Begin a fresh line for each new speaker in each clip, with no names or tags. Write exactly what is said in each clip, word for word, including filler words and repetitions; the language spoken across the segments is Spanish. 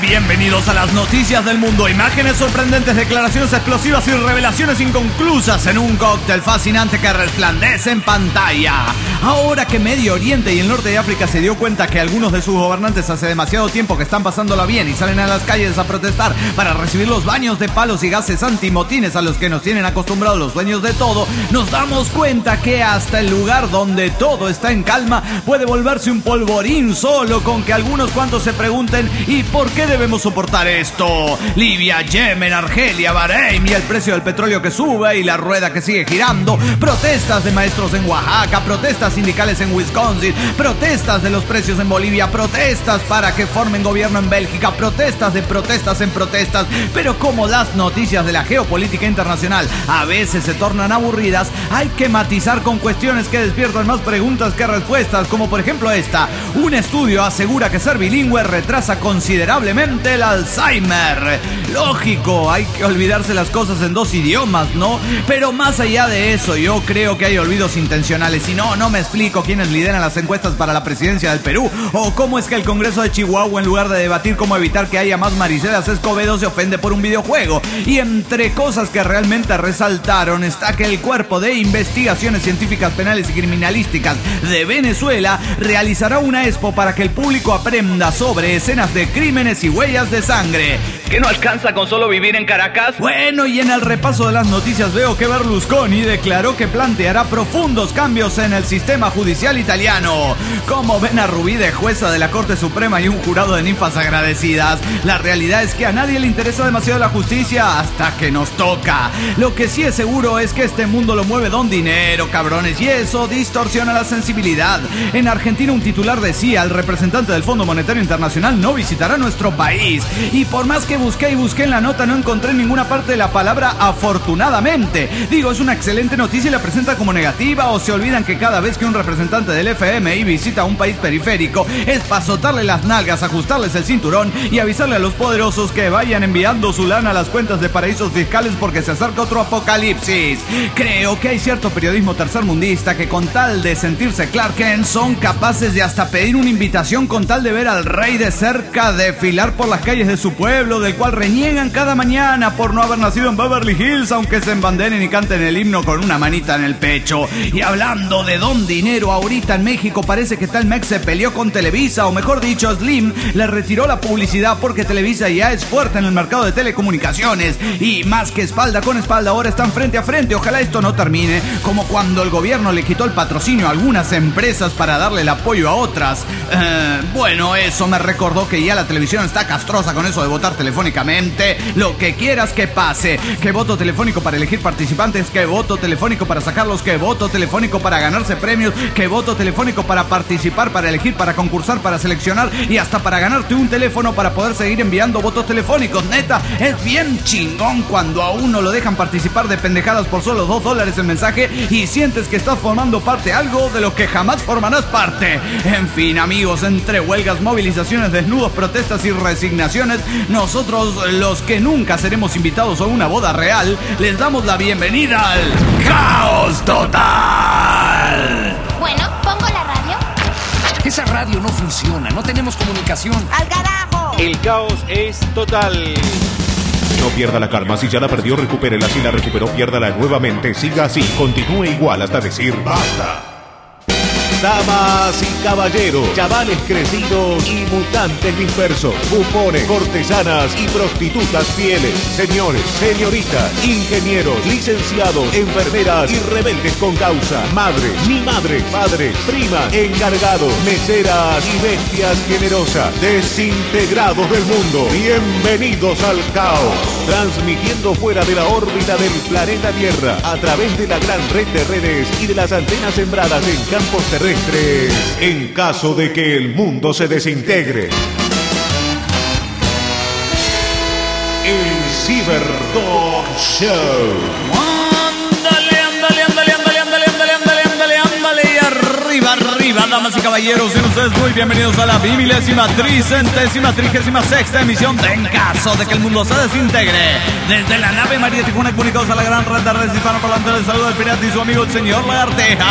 Bienvenidos a las noticias del mundo. Imágenes sorprendentes, declaraciones explosivas y revelaciones inconclusas en un cóctel fascinante que resplandece en pantalla. Ahora que Medio Oriente y el norte de África se dio cuenta que algunos de sus gobernantes hace demasiado tiempo que están pasándola bien y salen a las calles a protestar para recibir los baños de palos y gases antimotines a los que nos tienen acostumbrados los dueños de todo, nos damos cuenta que hasta el lugar donde todo está en calma puede volverse un polvorín solo con que algunos cuantos se pregunten ¿y por qué debemos soportar esto? Libia, Yemen, Argelia, Bahrein y el precio del petróleo que sube y la rueda que sigue girando, protestas de maestros en Oaxaca, protestas sindicales en Wisconsin, protestas de los precios en Bolivia, protestas para que formen gobierno en Bélgica, protestas de protestas en protestas, pero como las noticias de la geopolítica internacional a veces se tornan aburridas, hay que matizar con cuestiones que despiertan más preguntas que respuestas, como por ejemplo esta. Un estudio asegura que ser bilingüe retrasa considerablemente el Alzheimer. Lógico, hay que olvidarse las cosas en dos idiomas, ¿no? Pero más allá de eso, yo creo que hay olvidos intencionales. Y no, no me explico quiénes lideran las encuestas para la presidencia del Perú, o cómo es que el Congreso de Chihuahua, en lugar de debatir cómo evitar que haya más Maricelas Escobedo, se ofende por un videojuego. Y entre cosas que realmente resaltaron está que el Cuerpo de Investigaciones Científicas Penales y Criminalísticas de Venezuela realizará una expo para que el público aprenda sobre escenas de crímenes y huellas de sangre. ¿Qué no alcanza con solo vivir en Caracas? Bueno, y en el repaso de las noticias veo que Berlusconi declaró que planteará profundos cambios en el sistema judicial italiano. Como ven a Rubí de jueza de la Corte Suprema y un jurado de ninfas agradecidas, la realidad es que a nadie le interesa demasiado la justicia hasta que nos toca. Lo que sí es seguro es que este mundo lo mueve don dinero, cabrones, y eso distorsiona la sensibilidad. En Argentina un titular decía: el representante del Fondo Monetario Internacional no visitará nuestro país. Y por más que busqué y busqué en la nota, no encontré en ninguna parte de la palabra afortunadamente. Digo, es una excelente noticia y la presenta como negativa, o se olvidan que cada vez que un representante del F M I visita un país periférico es para azotarle las nalgas, ajustarles el cinturón y avisarle a los poderosos que vayan enviando su lana a las cuentas de paraísos fiscales porque se acerca otro apocalipsis. Creo que hay cierto periodismo tercermundista que con tal de sentirse Clark Kent son capaces de hasta pedir una invitación con tal de ver al rey de cerca desfilar por las calles de su pueblo, del cual reniegan cada mañana por no haber nacido en Beverly Hills, aunque se embanderen y canten el himno con una manita en el pecho. Y hablando de don dinero, ahorita en México parece que Telmex se peleó con Televisa, o mejor dicho, Slim le retiró la publicidad porque Televisa ya es fuerte en el mercado de telecomunicaciones y más que espalda con espalda ahora están frente a frente. Ojalá esto no termine como cuando el gobierno le quitó el patrocinio a algunas empresas para darle el apoyo a otras. Eh, bueno, eso me recordó que ya la televisión está castrosa con eso de votar telefónicamente. Lo que quieras que pase, que voto telefónico para elegir participantes, que voto telefónico para sacarlos, que voto telefónico para ganarse premios, que voto telefónico para participar, para elegir, para concursar, para seleccionar y hasta para ganarte un teléfono para poder seguir enviando votos telefónicos. Neta, es bien chingón cuando a uno lo dejan participar de pendejadas por solo dos dólares el mensaje y sientes que estás formando parte de algo de lo que jamás formarás parte. En fin, amigos, entre huelgas, movilizaciones, desnudos, protestas y resignaciones, nosotros, los que nunca seremos invitados a una boda real, les damos la bienvenida al Caos Total.
Bueno, ¿pongo la radio?
Esa radio no funciona, no tenemos comunicación.
¡Al carajo!
El caos es total.
No pierda la calma, si ya la perdió, recupérela. Si la recuperó, piérdala nuevamente. Siga así, continúe igual hasta decir basta. Damas y caballeros, chavales crecidos y mutantes dispersos, bufones, cortesanas y prostitutas fieles, señores, señoritas, ingenieros, licenciados, enfermeras y rebeldes con causa, madres, ni madres, padres, primas, encargados, meseras y bestias generosas, desintegrados del mundo. Bienvenidos al caos, transmitiendo fuera de la órbita del planeta Tierra a través de la gran red de redes y de las antenas sembradas en campos terrestres, en caso de que el mundo se desintegre. El Ciberdog Show.
Ándale, ándale, ándale, ándale, ándale, ándale, ándale, ándale, ándale, y arriba, arriba, damas y caballeros, sean ustedes muy bienvenidos a la bimilésima, tricentésima, trigésima sexta emisión de En Caso de que el Mundo se Desintegre. Desde la nave María Tijuana, comunicados a la gran red de redes hispanoparlantes, les saluda el pirata y su amigo el señor Lagarteja.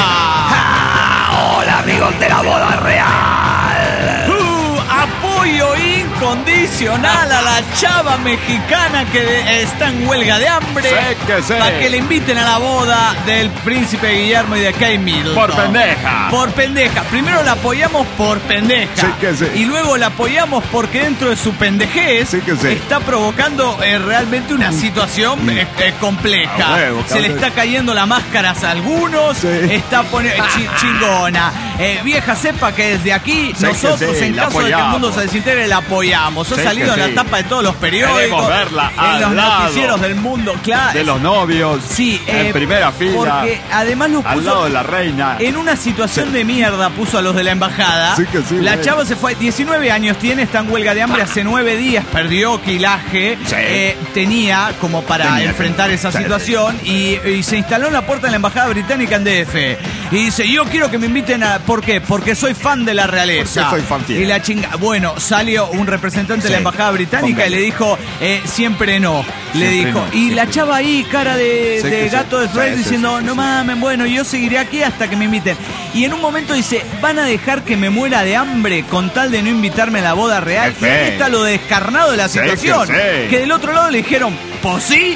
¡Ja! Hola, amigos de la boda real. Uh, apoyo incondicional incondicional a la chava mexicana que está en huelga de hambre.
Sí que sí.
Para que le inviten a la boda del príncipe Guillermo y de Kate Middleton.
Por pendeja.
Por pendeja. Primero la apoyamos por pendeja.
Sí que sí.
Y luego la apoyamos porque dentro de su pendejez
Sí que sí.
está provocando eh, realmente una situación eh, eh, compleja.
A huevo,
Se le
cabrón.
está cayendo la máscara a algunos.
Sí.
Está poniendo chi- chingona. Eh, vieja, sepa que desde aquí
Sí que
nosotros,
sí,
en
la
caso de que el
apoyamos.
mundo se desintegre, la apoyamos. Ha
Sí
salido
que
en la
sí.
tapa de todos los periódicos.
Queremos verla
en
al
los
lado
noticieros del mundo. Claro.
De los novios.
Sí,
En
eh,
primera fila.
Porque además los
Al
puso
lado de la reina.
en una situación de mierda, puso a los de la embajada.
Sí que sí,
la
güey.
chava se fue, diecinueve años tiene, está en huelga de hambre hace nueve días, perdió quilaje,
Sí.
eh, tenía como para
Tenía,
enfrentar esa
sí.
situación y, y se instaló en la puerta de la embajada británica en D F. Y dice, yo quiero que me inviten a... ¿Por qué? Porque soy fan de la realeza.
Porque soy fan fiel.
Y la chinga... Bueno, salió un representante de la
Sí.
embajada británica
Póngale.
y le dijo, eh, siempre no. Le
Siempre
dijo.
no,
y la
siempre
chava ahí, cara de,
Sí
de
que sí.
gato de
Sí,
Fred,
sí,
diciendo,
sí, sí,
no
sí.
mames, bueno, yo seguiré aquí hasta que me inviten. Y en un momento dice, van a dejar que me muera de hambre con tal de no invitarme a la boda real.
Qué
Y ahí
fe.
está lo descarnado de la
Sí, que
situación.
sí.
Que del otro lado le dijeron, pues sí.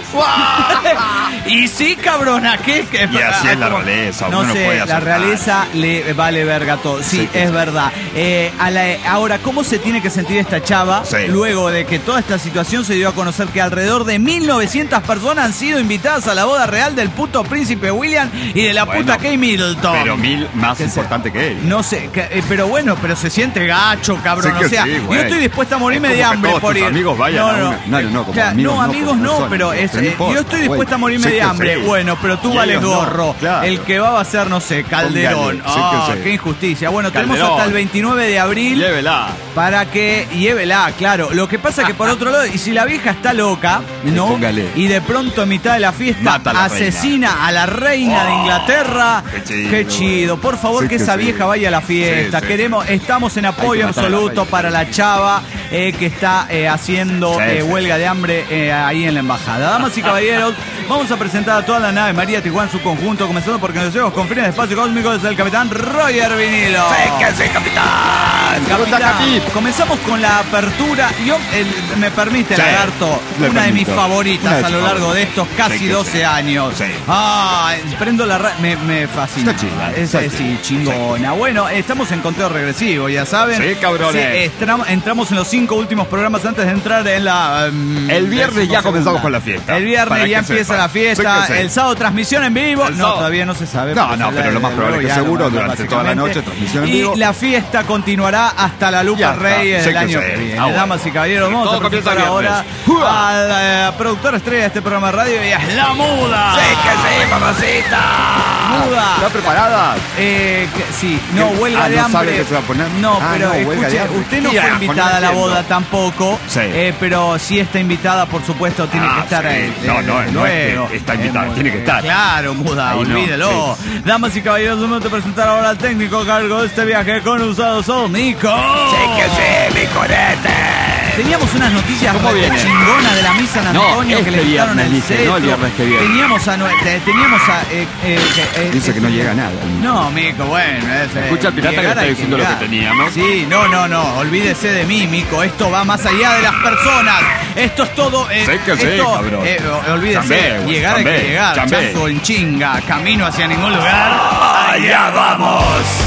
Y sí, cabrona, ¿qué? ¿Qué?
Y así es la
como-
realeza,
No
uno no
sé,
puede
la
hacer
realeza le vale verga todo. Sí,
Sí, que
es
sí.
verdad. Eh, a la- ahora, ¿cómo se tiene que sentir esta chava
Sí.
luego de que toda esta situación se dio a conocer que alrededor de mil novecientas personas han sido invitadas a la boda real del puto príncipe William y de la
Bueno,
puta Kate Middleton?
Pero mil más
Que se-
importante que él.
No sé, que- eh, pero bueno, pero se siente gacho, cabrón.
Sí que
o sea,
sí,
yo
güey.
estoy dispuesta a morirme
Es
de
como que
hambre
todos
por
tus
ir.
amigos vayan a una- no, no, no, como
Claro,
amigos
no,
no,
amigos
como
no,
personas,
pero es,
pero no
eh,
importa,
yo estoy
güey.
dispuesta a morirme
Sí
de
que
hambre.
sí.
Bueno, pero tú
Y
vales
ellos no,
gorro.
claro.
El que va a ser, no sé, Calderón.
Póngale, sí
Ah,
que sí.
qué injusticia. Bueno, tenemos
Calderón.
hasta el veintinueve de abril
Llévela.
para que llévela, claro. Lo que pasa que por otro lado, y si la vieja está loca, ¿no?
Póngale.
Y de pronto en mitad de la fiesta
Mata a la
asesina a la reina de
Oh,
Inglaterra.
qué chido.
Qué chido. Por favor,
Sí
que
que
esa
sí.
vieja vaya a la fiesta.
Sí, sí,
Queremos, estamos en apoyo
Hay que matar a la
absoluto
reina.
para la chava eh, que está eh, haciendo
Sí,
eh,
sí,
huelga de hambre eh, ahí en la embajada. Damas y caballeros, vamos a presentar a toda la nave María Tijuana en su conjunto, comenzando porque nos llevamos con fines de espacio cósmico desde el capitán Roger Vinilo.
sí, capitán.
Capitán, comenzamos con la apertura. Yo, el- me permite,
Sí,
Lagarto,
le
una de mis
permito.
favoritas
Una de
a lo
sus
largo de
favoritas.
estos casi
Sí que
doce
sí.
años.
Sí.
Ah, prendo la ra- me, me fascina.
Está chida,
Es,
está
es- sí,
chida.
chingona. Bueno, estamos en conteo regresivo, ya saben.
Sí, cabrones.
estram- entramos en los cinco últimos programas antes de entrar en la. um,
El viernes ya
decimosegunda.
comenzamos con la fiesta.
El viernes
Para
ya
que
empieza
sepan.
la fiesta.
Sí que sí.
El sábado transmisión en vivo.
El
No,
sábado.
todavía no se sabe.
No,
porque
no,
se
pero
la-
lo más probable
luego
que
ya
seguro
lo-
durante toda la
básicamente.
noche, transmisión en
Y
vivo.
la fiesta continuará hasta la Lupa
Ya está.
Reyes
Sí
del
que
año
sí.
que viene.
Ah, bueno.
Damas y caballeros, vamos
Todo
a presentar
comienza
ahora
viernes. ¡Uah!
a la productora estrella de este programa de radio y es La Muda.
Sí que sí, mamacita.
Muda.
¿Está preparada?
Eh, que- sí, no,
¿Qué?
huelga
Ah,
de
¿no
hambre.
sabe qué se va a poner?
No,
Ah,
pero
no, huelga
escuche,
de hambre.
usted no
Ya,
fue
pues,
invitada
no
a la
entiendo.
boda tampoco.
Sí.
eh, pero sí está invitada, por supuesto, tiene
Ah,
que estar
sí.
ahí.
No, no,
desde
no es que
luego.
está invitada,
Eh,
tiene que estar.
Claro, Muda,
Ahí no,
olvídelo. Damas y caballeros, vamos a presentar ahora al técnico a cargo de este viaje con usados son Nico.
sí, mi corete.
Teníamos unas noticias
¿Cómo
re
viene?
chingonas de la misa en
No,
Antonio que
este
le quitaron
viernes,
el
dice,
cetro.
no el viernes que viene.
Teníamos a... nue- te- Teníamos a eh, eh, eh,
Dice
eh,
que no llega nada.
No, Mico, bueno. Es, eh,
Escucha al pirata que
llegar
está
hay
diciendo lo que
llegar.
teníamos.
Sí, no, no, no. Olvídese de mí, Mico. Esto va más allá de las personas. Esto es todo. Eh,
Sé que sí,
esto,
cabrón.
eh, olvídese.
Chambé, güey,
llegar hay
chambé,
que llegar.
chambé.
Chanzo en chinga. Camino hacia ningún lugar.
¡Allá vamos!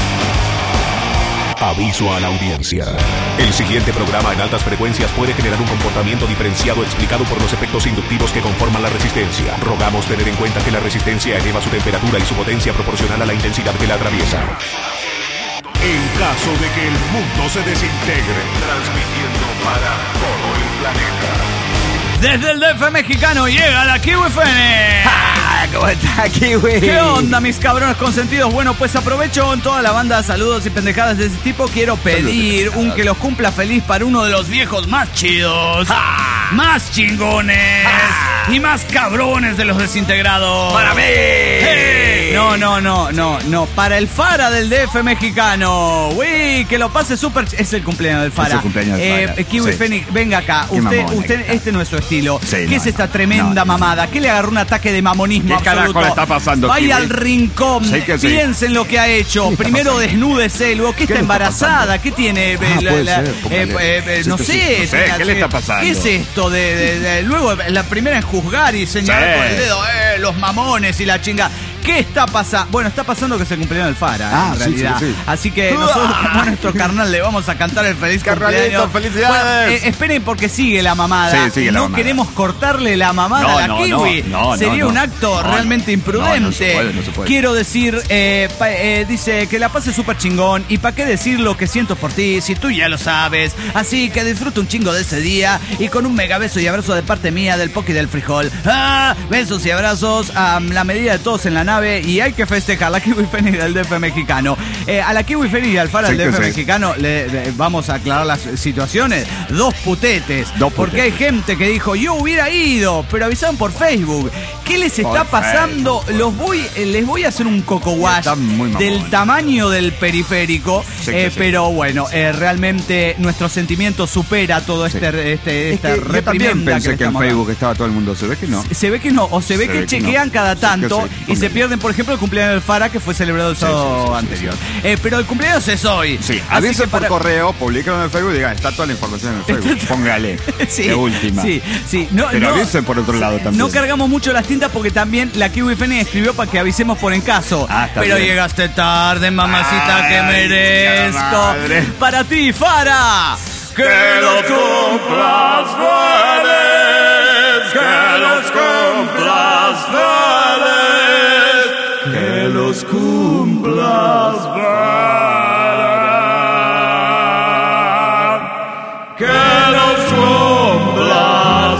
Aviso a la audiencia. El siguiente programa en altas frecuencias puede generar un comportamiento diferenciado explicado por los efectos inductivos que conforman la resistencia. Rogamos tener en cuenta que la resistencia eleva su temperatura y su potencia proporcional a la intensidad que la atraviesa. En caso de que el mundo se desintegre, transmitiendo para todo el planeta.
Desde el D F mexicano llega la Kiwi F N.
Ah, ¿cómo está aquí, güey?
¿Qué onda, mis cabrones consentidos? Bueno, pues aprovecho en toda la banda saludos y pendejadas de ese tipo. Quiero pedir un que los cumpla feliz para uno de los viejos más chidos, más chingones y más cabrones de los desintegrados.
¡Para mí!
¡Hey! No, no, no, no, no. Para el Fara del D F mexicano. Uy, que lo pase súper. Es el cumpleaños del Fara.
Es el cumpleaños del Fara.
Eh, Kiwi
Sí.
Fénix, venga acá.
Qué
Usted,
mamona
usted,
que está.
este no es su estilo.
Sí,
¿Qué
no,
es esta
no,
tremenda
no, no.
mamada? ¿Qué le agarró un ataque de mamonismo
¿Qué carajo
absoluto?
le está pasando,
Vaya
Kiwi?
al rincón.
Sí que sí.
Piense en lo que ha hecho.
¿Qué está
Primero
pasando?
desnúdese, luego que
¿Qué
está
le está
embarazada.
pasando?
¿Qué tiene?
Ah,
La-
puede
la-
ser,
eh,
póngale.
eh, eh,
Sí,
no
sí,
sé.
sí, no sé,
tenga-
¿qué le está pasando?
¿Qué es esto? De, de- de- luego la primera en juzgar y señalar
Sí.
con el dedo, eh, los mamones y la chinga. ¿Qué está pasando? Bueno, está pasando que se cumplió el Fara,
Ah,
en
sí,
realidad.
sí, sí.
Así que nosotros, como nuestro carnal, le vamos a cantar el feliz
Carnalito,
cumpleaños.
felicidades.
Bueno, eh, esperen porque sigue la mamada.
Sí, sigue la
no
mamada.
queremos cortarle la mamada
No,
a la
no,
Kiwi.
no, no,
Sería
no,
un
no.
acto
No,
realmente
no.
imprudente.
No, no se puede, no se puede.
Quiero decir, eh, pa- eh, dice que la pase súper chingón. ¿Y para qué decir lo que siento por ti si tú ya lo sabes? Así que disfruta un chingo de ese día y con un mega beso y abrazo de parte mía del Poki del Frijol. ¡Ah! Besos y abrazos a la medida de todos en la nave y hay que festejar la Kiwi Fénix del D F mexicano. Eh, a la Kiwi Fénix y al Fara
Sí
del D F
que sí.
mexicano le, le- vamos a aclarar las situaciones. Dos putetes.
Dos
porque hay
putetes.
gente que dijo, yo hubiera ido, pero avisaron por Facebook. ¿Qué les está
Por
pasando? Los voy, eh, les voy a hacer un coco wash
Están muy mamones.
del tamaño del periférico,
Sí que
eh,
sí.
pero bueno, eh, realmente nuestro sentimiento supera todo
Sí.
este, este
Es
esta
que yo también
reprimenda
pensé
le
que en
estamos
Facebook estaba todo el mundo. Se ve que no.
dando. Se ve que no, o se ve
Se
que
ve que
chequean
no.
cada
Sí que
tanto
sí,
y se
póngale.
pierden, por ejemplo, el cumpleaños del Fara que fue celebrado el
Sí,
sábado
sí, sí, sí,
anterior.
sí.
Eh, pero el cumpleaños es hoy.
Sí,
Así
avisen
que
por
para-
correo, publiquen en el Facebook y digan, está toda la información en el Facebook. Póngale.
Sí,
de última.
Sí, sí. No,
Pero
no-
avisen por otro lado también.
No cargamos mucho las tintas porque también la Kiwi Fénix escribió para que avisemos por en caso.
Ah, está
Pero
bien.
llegaste tarde, mamacita, que
Ay,
merezco.
madre.
Para ti, Fara. Que los cumplas feliz, que los cumplas feliz, que los cumplas feliz, que los cumplas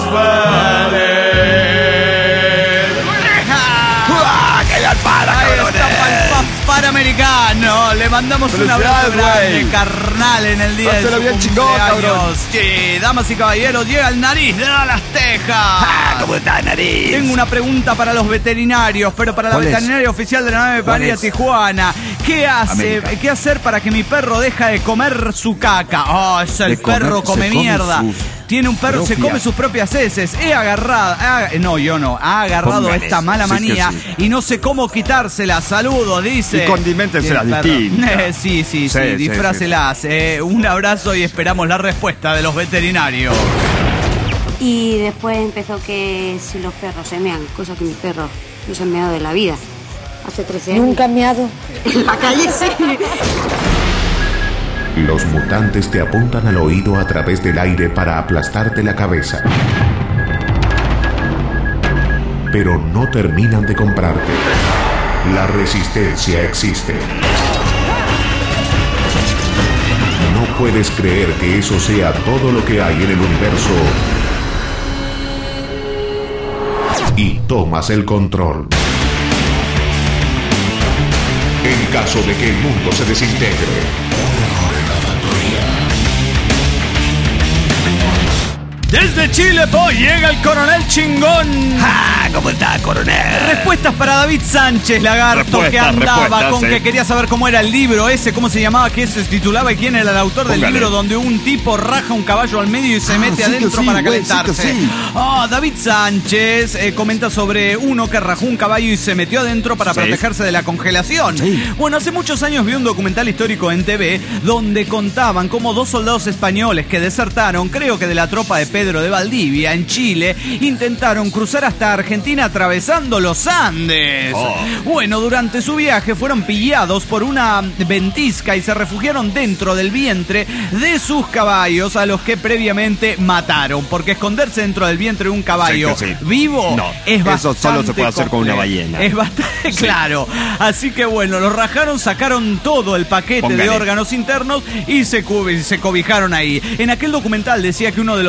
feliz.
¡Ah, que ya para,
Ahí
cabrones!
está para el Paz Panamericano. Le mandamos un abrazo
Felicidades,
grande,
güey.
carnal, en el día de
Páselo
su
bien chingón,
cumpleaños.
cabrón.
Sí, damas y caballeros, llega el nariz de las Tejas.
Ah, ¿cómo está, nariz?
Tengo una pregunta para los veterinarios, pero para la
¿Cuál es?
veterinaria oficial de la nave
¿Cuál
Paria
es?
Tijuana. ¿Qué hace?
América.
¿Qué hacer para que mi perro deja de comer su caca? Oh, es el
De comer-
perro
se
come
come
mierda.
sus
Tiene un perro, se
propias.
come sus propias heces. He agarrado, ha- no, yo no, ha agarrado
Póngale.
esta mala
Sí que
manía
sí.
y no sé cómo quitársela. Saludos, dice.
Y condiméntenselas
El perro.
distintas.
Eh, sí, sí, sí,
Sí, sí,
disfrácelas. Eh, un abrazo y esperamos la respuesta de los veterinarios.
Y después empezó que si los perros se mean, cosa que mis perros no se han meado de la vida. Hace trece años.
Nunca me ha dado.
En la calle sí.
Los mutantes te apuntan al oído a través del aire para aplastarte la cabeza. Pero no terminan de comprarte. La resistencia existe. No puedes creer que eso sea todo lo que hay en el universo. Y tomas el control. En caso de que el mundo se desintegre.
Desde Chile, pues, llega el coronel chingón.
¡Ah, cómo está, coronel!
Respuestas para David Sánchez, lagarto,
Respuestas,
que andaba
respuestas,
con
sí.
que quería saber cómo era el libro ese, cómo se llamaba, qué se titulaba y quién era el autor del
Póngale.
libro donde un tipo raja un caballo al medio y se
Ah,
mete
sí que
adentro
sí,
para
güey, sí que
calentarse.
sí.
Ah, David Sánchez eh, comenta sobre uno que rajó un caballo y se metió adentro para
Sí.
protegerse de la congelación.
Sí.
Bueno, hace muchos años vi un documental histórico en T V donde contaban cómo dos soldados españoles que desertaron, creo que de la tropa de Pedro de Valdivia en Chile, intentaron cruzar hasta Argentina atravesando los Andes.
Oh.
Bueno, durante su viaje fueron pillados por una ventisca y se refugiaron dentro del vientre de sus caballos a los que previamente mataron, porque esconderse dentro del vientre de un caballo
Sí que sí.
vivo
No,
es
eso
bastante
solo se puede hacer con una
complejo.
ballena.
Es bastante claro. Así que bueno, los rajaron, sacaron todo el paquete
Póngale.
de órganos internos y se, cu- y se cobijaron ahí. En aquel documental decía que uno de los dos españoles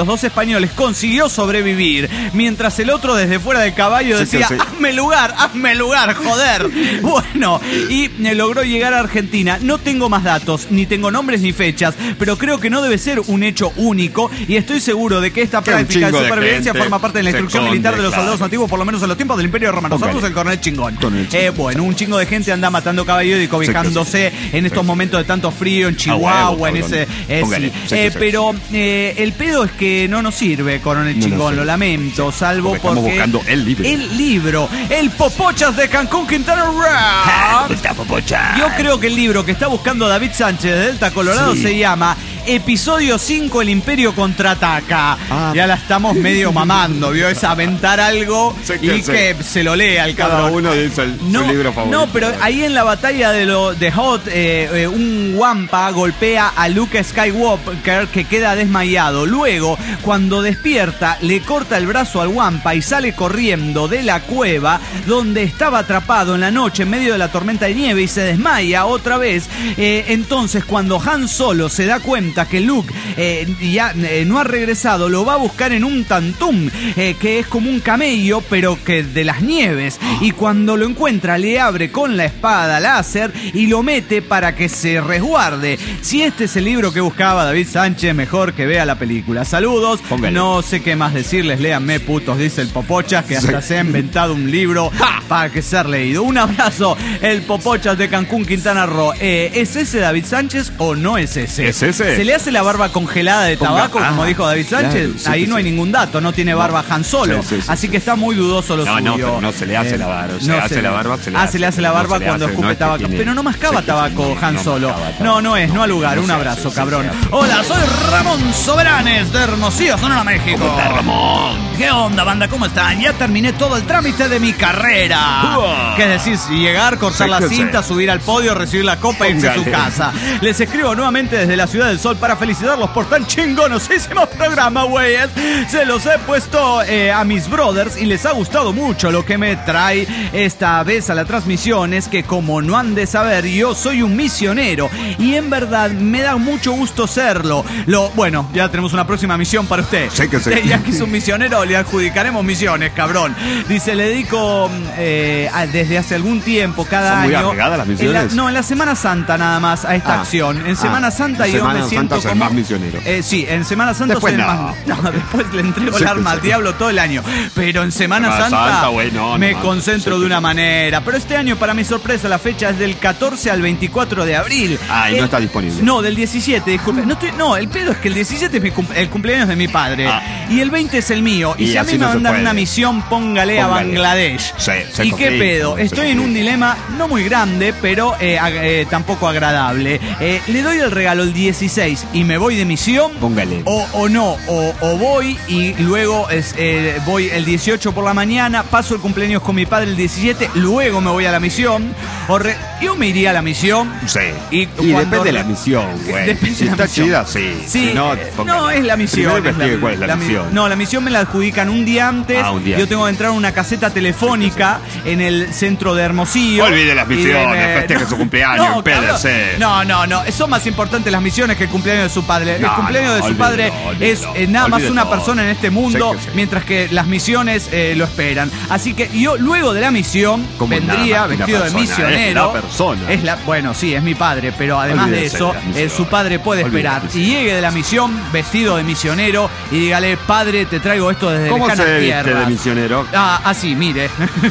españoles consiguió sobrevivir, mientras el otro desde fuera del caballo
Sí,
decía,
sí, sí.
hazme lugar, hazme lugar, joder. Bueno, y eh, logró llegar a Argentina. No tengo más datos, ni tengo nombres ni fechas, pero creo que no debe ser un hecho único y estoy seguro de que esta
Que un
práctica de
chingo de
supervivencia
gente
forma parte de la
se
instrucción
esconde,
militar de los
claro.
soldados antiguos, por lo menos en los tiempos del Imperio Romano.
Póngale.
Saludos el coronel chingón.
Coronel chingón.
Eh, bueno, un chingo de gente anda matando caballos y cobijándose en estos momentos de tanto frío en Chihuahua,
huevo,
en ese...
cabrón.
eh,
Póngale.
sí.
Sí,
Eh,
sí, sí.
pero eh, el pedo es que no nos sirve, coronel
No nos
chingón,
sirve.
lo lamento, salvo
Porque estamos
porque...
buscando el libro.
El libro, el Popochas de Cancún, Quintana Roo.
Está popocha.
Yo creo que el libro que está buscando David Sánchez de Delta Colorado
Sí.
se llama Episodio cinco, El Imperio Contraataca.
Ah.
Ya la estamos medio mamando, ¿vio? Es aventar algo
Sí,
y
que sí.
que se lo lea el
Cada
cabrón.
uno dice el,
No,
su libro favorito.
no, pero ahí en la batalla de, lo, de Hoth, eh, eh, un Wampa golpea a Luke Skywalker que queda desmayado. Luego, cuando despierta, le corta el brazo al Wampa y sale corriendo de la cueva donde estaba atrapado en la noche en medio de la tormenta de nieve y se desmaya otra vez. Eh, entonces, cuando Han Solo se da cuenta que Luke eh, ya eh, no ha regresado, lo va a buscar en un tantum, eh, que es como un camello, pero que de las nieves. Y cuando lo encuentra, le abre con la espada láser y lo mete para que se resguarde. Si este es el libro que buscaba David Sánchez, mejor que vea la película. Saludos.
Póngale.
No sé qué más decirles. Léanme, putos, dice el Popochas, que hasta
Sí.
se ha inventado un libro para que ser leído. Un abrazo, el Popochas de Cancún, Quintana Roo. Eh, ¿Es ese David Sánchez o no es ese?
¿Es ese?
¿Se le hace la barba congelada de
Ponga-
tabaco,
ah,
como dijo David Sánchez?
claro, sí,
Ahí
sí,
no hay
sí.
ningún dato, no tiene barba Han Solo.
Sí, sí, sí,
así
sí,
que está muy dudoso lo
No,
suyo.
no, pero no se le hace la barba, se hace la barba, se le
ah,
hace,
se le hace la
no
barba
se le
cuando
hace,
escupe
no es que
tabaco.
tiene-
Pero no mascaba
sí, sí,
tabaco
no,
Han
no
Solo.
mascaba tabaco.
No, no es, no al lugar.
No
Un
se
abrazo,
hace,
cabrón.
se hace.
Hola, soy Ramón Soberanes de Hermosillo, Sonora, México.
¿Cómo está, Ramón?
¿Qué onda, banda? ¿Cómo están? Ya terminé todo el trámite de mi carrera.
Uah.
¿Qué decís? Llegar, cortar la
Fíjese.
cinta, subir al podio, recibir la copa e irse a su
Póngale.
casa. Les escribo nuevamente desde la Ciudad del Sol para felicitarlos por tan chingonosísimo programa, güeyes. Se los he puesto eh, a mis brothers y les ha gustado mucho. Lo que me trae esta vez a la transmisión es que, como no han de saber, yo soy un misionero y en verdad me da mucho gusto serlo. Lo, bueno, ya tenemos una próxima misión para usted.
Sí que sí.
Usted, ya que es un misionero, le adjudicaremos misiones, cabrón. Dice, le dedico eh, a- desde hace algún tiempo, cada
¿Son muy
año.
arraigadas las
en la-
misiones?
no, en la Semana Santa nada más a esta
Ah.
acción. En
Ah.
Semana Santa
En
yo
Semana
me siento
Santa soy
como
más misionero.
Eh, sí, en Semana Santa
Después
soy
no.
más. No, después le entrego
Sí
el
que
arma
sí.
al diablo todo el año. Pero en Semana
Semana
Santa,
Santa, güey, no,
me
no,
concentro
sí
de
que
una
sí.
manera. Pero este año, para mi sorpresa, la fecha es del catorce al veinticuatro de abril.
Ah, y no
El-
está disponible.
No, del diecisiete, disculpe. No, estoy, no, el pedo es que el diecisiete es mi cum- el cumpleaños de mi padre.
Ah.
Y el veinte es el mío. Y,
Y
si a mí
así
me
no se
mandan
puede.
una misión, póngale, a
Póngale.
Bangladesh.
Sí, se
¿Y qué
complica,
pedo?
se
Estoy en un
complica.
dilema no muy grande, pero eh, ag- eh, tampoco agradable. Eh, le doy el regalo el dieciséis y me voy de misión.
Póngale.
O, o no, o, o voy y luego es, eh, voy el dieciocho por la mañana, paso el cumpleaños con mi padre el diecisiete, luego me voy a la misión. O re- yo me iría a la misión.
Sí.
Y
Y,
cuando-
depende de la misión, güey.
Depende
Si
de la
está
misión.
chida, sí.
Sí,
Si no,
eh,
póngale.
no, es la misión.
Primero
es la-
investigue cuál es la,
mi-
misión.
No, la misión me la adjudican un día antes.
Ah, un día
Yo
antes.
tengo que entrar a una caseta telefónica en el centro de Hermosillo.
Olvide las
Y
misiones, festeje su cumpleaños,
no,
empédese.
cabrón. No, no, no. Son más importantes las misiones que el cumpleaños de su padre. el
No,
cumpleaños
no,
de su
olvídelo,
padre
olvídelo,
es eh, nada más
olvídelo.
una persona en este mundo,
Sí que sí.
mientras que las misiones eh, lo esperan. Así que yo luego de la misión
Como
vendría
una- una
vestido
persona,
de misionero.
es la persona.
Es la, bueno, sí, es mi padre, pero además de
Olvídese
eso,
de las misiones.
eh, su padre puede
Olvídese
esperar.
de las
Y llegue de la misión vestido de misionero y dígale, padre, te traigo esto desde
¿Cómo
lejanas
se viste
tierras.
de misionero?
Ah, así, mire.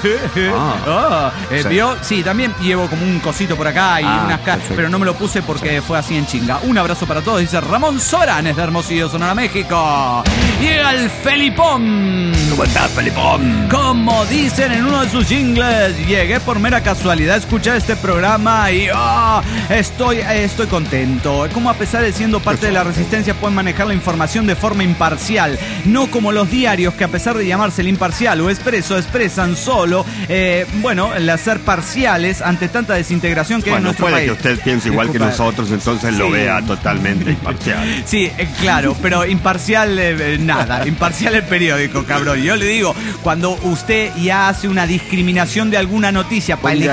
Ah.
Ah, eh,
Sí.
¿vio? Sí, también llevo como un cosito por acá y
Ah,
unas ca-
perfecto.
pero no me lo puse porque fue así en chinga. Un abrazo para todos, dice Ramón Soberanes de Hermosillo, Sonora, México. Llega el Felipón.
¿Cómo está, Felipón?
Como dicen en uno de sus jingles, llegué por mera casualidad a escuchar este programa y ah, estoy, eh, estoy contento. Como a pesar de siendo parte de la resistencia pueden manejar la información de forma imparcial, no como los diarios que a pesar de llamarse el imparcial o expreso, expresan solo, eh, bueno, el ser parciales ante tanta desintegración que hay en
Bueno,
nuestro
puede
país.
que usted piense igual que
Disculpa.
nosotros, entonces lo
Sí.
vea totalmente imparcial.
Sí, eh, claro, pero imparcial eh, eh, nada, imparcial el periódico, cabrón. Yo le digo, cuando usted ya hace una discriminación de alguna noticia para
Póngale.
elegir otra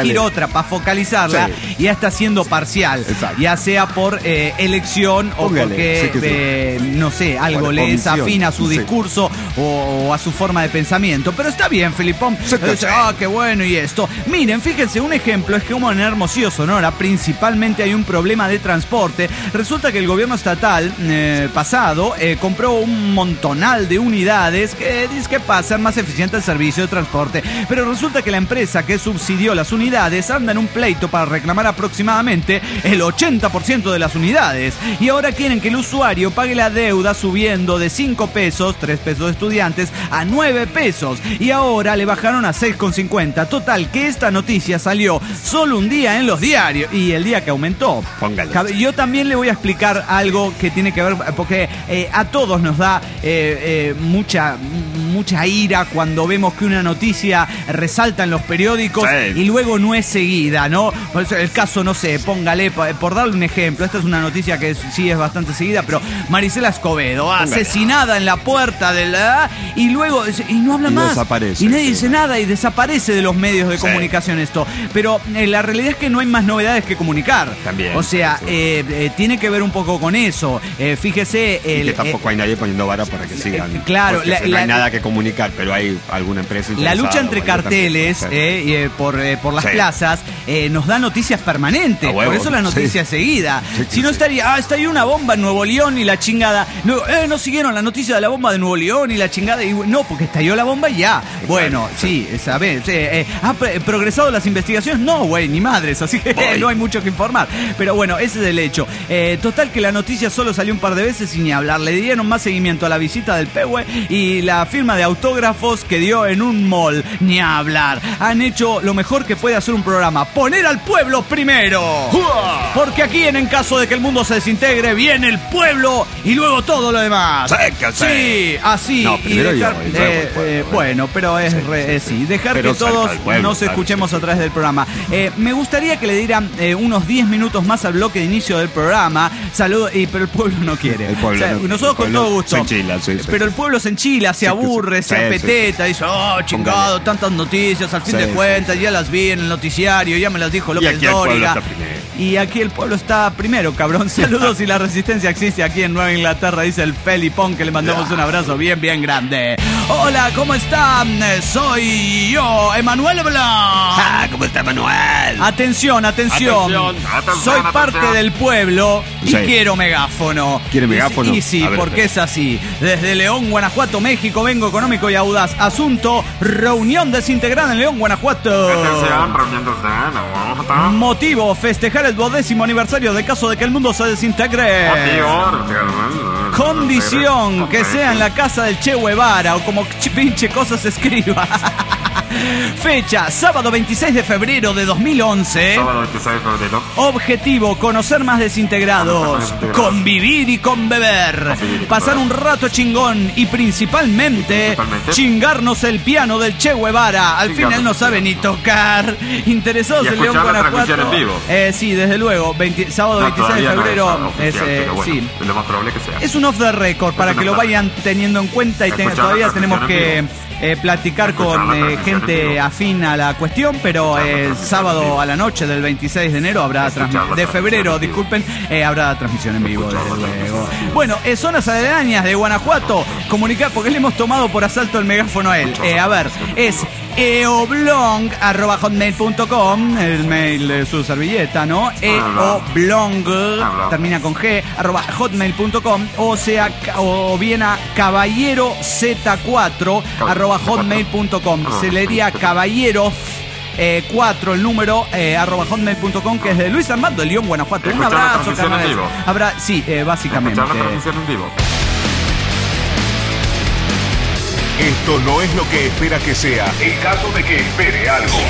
para focalizarla,
Sí.
y ya está siendo parcial.
Exacto.
Ya sea por eh, elección o
Póngale,
porque,
sí que sí.
eh, no sé, algo
Por
le
omisión.
desafina a su
Sí.
discurso o, o a su forma de pensamiento. Pero está bien, Filipón.
Sí, que
Dice,
sí.
ah, qué bueno y esto. Miren, fíjense, un ejemplo es que como en Hermosillo, Sonora, principalmente hay un problema de transporte. Resulta que el gobierno estatal eh, pasado eh, compró un montonal de unidades que dice que para hacer más eficiente el servicio de transporte. Pero resulta que la empresa que subsidió las unidades anda en un pleito para reclamar aproximadamente el ochenta por ciento de las unidades. Y ahora quieren que el usuario pague la deuda subiendo de cinco pesos, tres pesos de estudiantes, a nueve pesos. Y ahora le bajaron a seis con cincuenta. Total, que esta noticia salió solo un día en los diarios y el día que aumentó.
Póngale.
Cabe- Yo también le voy a explicar algo que tiene que ver, porque eh, a todos nos da eh, eh, mucha, mucha ira cuando vemos que una noticia resalta en los periódicos
Sí.
y luego no es seguida, ¿no? Por eso el caso, no sé, póngale, por, por darle un ejemplo, esta es una noticia que es- sí es bastante seguida, pero Marisela Escobedo, asesinada en la puerta de la... y luego, y no habla
Y
más.
desaparece.
Y nadie dice nada y desaparece de los medios de
Sí.
comunicación esto. Pero eh, la realidad es que no hay más novedades que comunicar.
También,
O sea,
sí.
eh, eh, tiene que ver un poco con eso. Eh, fíjese...
Y
el,
que tampoco
eh,
hay nadie poniendo vara para que sigan.
eh, claro,
Porque
la-
no
la-
hay nada que comunicar, pero hay alguna empresa
La
interesada
lucha entre
o algo también.
carteles
Sí.
eh, y, eh, por, eh, por las
Sí.
plazas eh, nos da noticias permanentes.
A huevo.
Por eso la noticia
Sí.
es seguida.
Sí,
Si no
sí.
estaría, ah, estalló una bomba en Nuevo León y la chingada. No, eh, no siguieron la noticia de la bomba de Nuevo León y la chingada. Y, no, porque estalló la bomba y ya. Bueno, sí, sabes. Eh, eh, ¿Ha pre- progresado las investigaciones? No, güey, ni madres. Así que
Voy.
no hay mucho que informar. Pero bueno, ese es el hecho. Eh, total que la noticia solo salió un par de veces y ni hablar. Le dieron más seguimiento a la visita del Pehue y la firma de autógrafos que dio en un mall. Ni hablar. Han hecho lo mejor que puede hacer un programa. Poner al pueblo primero. Porque aquí en, en caso de que el mundo se desintegre, viene el pueblo y luego todo lo demás.
Sí, que sí.
Sí, así.
No,
y
primero
dejar-
yo, y luego
eh,
el pueblo,
eh,
bueno.
bueno, pero es
Sí,
re-
sí,
eh,
sí.
sí. Dejar
Pero
que todos
salta el pueblo,
nos
claro,
escuchemos
sí,
a través del programa. Eh, me gustaría que le dieran eh, unos diez minutos más al bloque de inicio del programa. Saludos, y, pero el pueblo no quiere.
El pueblo no-
nosotros
el
con
pueblo
todo gusto.
se enchila, sí, sí,
pero
sí.
el pueblo se enchila, se
Sí, que sí.
aburre, se
Sí, sí,
apeteta, dice, oh, chingado,
Póngale.
tantas noticias, al fin
Sí,
de
sí,
cuentas,
sí.
ya las vi en el noticiario, ya me las dijo
Y
López
aquí el pueblo
Dóriga.
está primero.
Y aquí el pueblo está primero, cabrón. Saludos y la resistencia existe aquí en Nueva Inglaterra, dice el Felipón, que le mandamos un abrazo bien, bien grande. Hola, ¿cómo están? Soy yo, Emanuel Blanc.
Ah, ¿cómo está Manuel?
Atención, atención.
Atención, atención,
Soy
atención.
parte del pueblo y
Sí.
quiero megáfono.
¿Quiere megáfono?
Y sí,
A ver,
porque es así. Desde León, Guanajuato, México, vengo económico y audaz. Asunto, reunión desintegrada en León, Guanajuato. Motivo, festejar el duodécimo aniversario de caso de que el mundo se desintegre. Condición, que sea en la casa del Che Guevara o como ch- pinche cosa se escriba. Fecha, sábado veintiséis de febrero de dos mil once. Objetivo, conocer más desintegrados, convivir y conbeber, pasar un rato chingón y principalmente chingarnos el piano del Che Guevara. Al fin él no sabe ni tocar. Interesados
Y
en León,
escuchar la
Guanajuato.
transmisión en vivo.
Eh, sí, desde luego, veinte sábado veintiséis de febrero. es, eh, sí.
Es lo más probable que sea.
Es un off the record para que lo vayan teniendo en cuenta y te-
Escuchar la
todavía tenemos
transmisión
que
en
eh, platicar
Escuchar
con
la
eh,
transmisión en
gente
vivo.
afín a la cuestión, pero
Escuchar la
eh,
transmisión en
sábado
vivo.
a la noche del veintiséis de enero habrá
Escuchar
transmi-
la
de
transmisión
febrero,
en vivo.
disculpen, eh, habrá transmisión en vivo,
Escuchar
desde
la
luego.
transmisión en vivo.
Bueno, eh, zonas aledañas de Guanajuato, comunicar porque le hemos tomado por asalto el megáfono a él. Eh, a ver, es eoblong arroba hotmail punto com, el mail de su servilleta, ¿no? eoblong, termina con G, arroba hotmail punto com, o sea, ca- o bien a caballero z cuatro arroba hotmail punto com. Se leería caballero eh, cuatro, el número, eh, arroba hotmail punto com, que es de Luis Armando de León, Guanajuato. Un
Escuchar la
abrazo,
transmisión en
carnales.
vivo.
Habrá, sí, eh, básicamente.
Escuchar la transmisión en vivo.
Esto no es lo que espera que sea, en caso de que espere algo.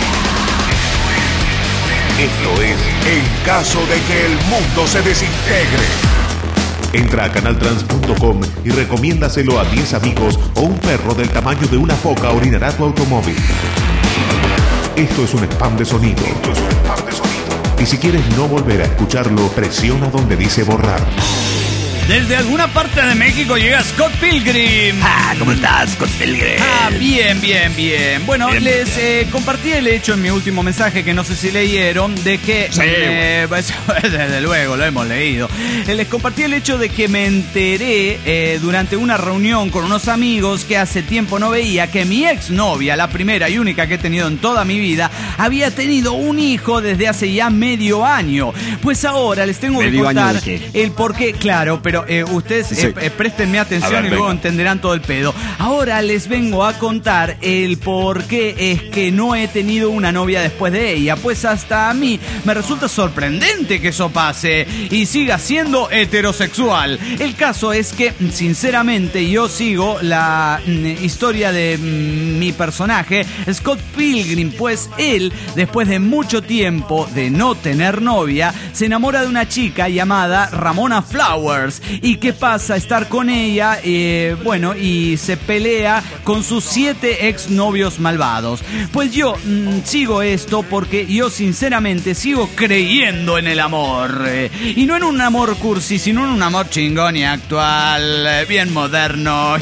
Esto es en caso de que el mundo se desintegre. Entra a canaltrans punto com y recomiéndaselo a diez amigos o un perro del tamaño de una foca orinará tu automóvil. Esto es un spam de sonido. Esto es un spam de sonido. Y si quieres no volver a escucharlo, presiona donde dice borrar.
Desde alguna parte de México llega Scott Pilgrim.
Ah, ¿cómo estás, Scott Pilgrim?
Ah, bien, bien, bien. Bueno,
bien,
les
bien.
Eh, compartí el hecho en mi último mensaje, que no sé si leyeron, de que...
Sí,
eh, pues, desde luego, lo hemos leído. Eh, les compartí el hecho de que me enteré eh, durante una reunión con unos amigos que hace tiempo no veía, que mi exnovia, la primera y única que he tenido en toda mi vida, había tenido un hijo desde hace ya medio año. Pues ahora les tengo
¿Medio
que
año
contar
de qué?
el por qué, claro, pero eh, ustedes
Sí.
eh, eh, préstenme atención
A ver,
y luego
venga.
entenderán todo el pedo. Ahora les vengo a contar el por qué es que no he tenido una novia después de ella. Pues hasta a mí me resulta sorprendente que eso pase y siga siendo heterosexual. El caso es que, sinceramente, yo sigo la mm, historia de mm, mi personaje, Scott Pilgrim, pues él, después de mucho tiempo de no tener novia, se enamora de una chica llamada Ramona Flowers. ¿Y qué pasa? Estar con ella, eh, bueno, y se pelea con sus siete exnovios malvados. Pues yo mmm, sigo esto porque yo sinceramente sigo creyendo en el amor. Eh, y no en un amor cursi, sino en un amor chingón y actual, eh, bien moderno.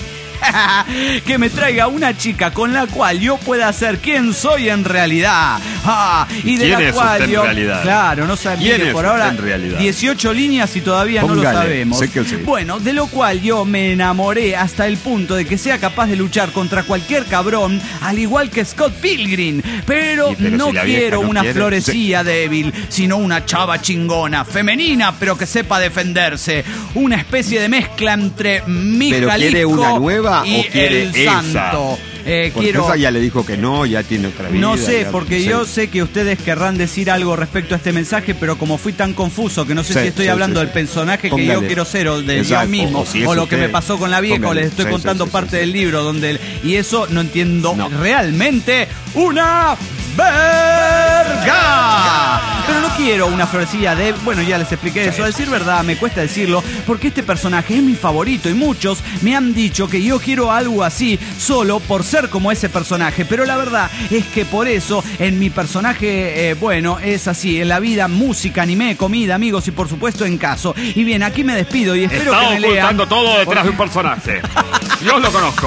Que me traiga una chica con la cual yo pueda ser quien soy en realidad. Ah, y de
¿Quién
la
es
cual
usted en
yo,
realidad?
claro, no sabía
¿Quién
que
es
por
usted
ahora
en realidad?
dieciocho líneas y todavía no
Póngale,
lo sabemos.
sé que sí.
Bueno, de lo cual yo me enamoré hasta el punto de que sea capaz de luchar contra cualquier cabrón, al igual que Scott Pilgrim. Pero,
Y pero
no
si la vieja
quiero
no
una
quiere.
florecilla débil, sino una chava chingona, femenina, pero que sepa defenderse. Una especie de mezcla entre mi
¿Pero
Jalisco
quiere una nueva
y
o quiere
el
esa?
santo. Eh,
Porque
quiero...
esa ya le dijo que no, ya tiene otra vida.
No sé,
ya-
porque
sí.
yo sé que ustedes querrán decir algo respecto a este mensaje, pero como fui tan confuso que no sé
Sí,
si estoy
sí,
hablando
sí,
del
sí.
personaje que
Póngale.
yo quiero ser, o de
Exacto,
yo mismo,
o si es
o lo que
usted.
me pasó con la vieja, o
Póngale.
les estoy
Sí,
contando
sí, sí,
parte
sí,
del
sí.
libro, donde el- y eso no entiendo
No.
realmente una verga. Pero no quiero una florecilla de... Bueno, ya les expliqué eso. A decir verdad, me cuesta decirlo, porque este personaje es mi favorito y muchos me han dicho que yo quiero algo así solo por ser como ese personaje. Pero la verdad es que por eso en mi personaje, eh, bueno, es así. En la vida, música, anime, comida, amigos y por supuesto en caso. Y bien, aquí me despido y espero
Está
que me lean.
ocultando todo detrás de un personaje. Yo lo conozco.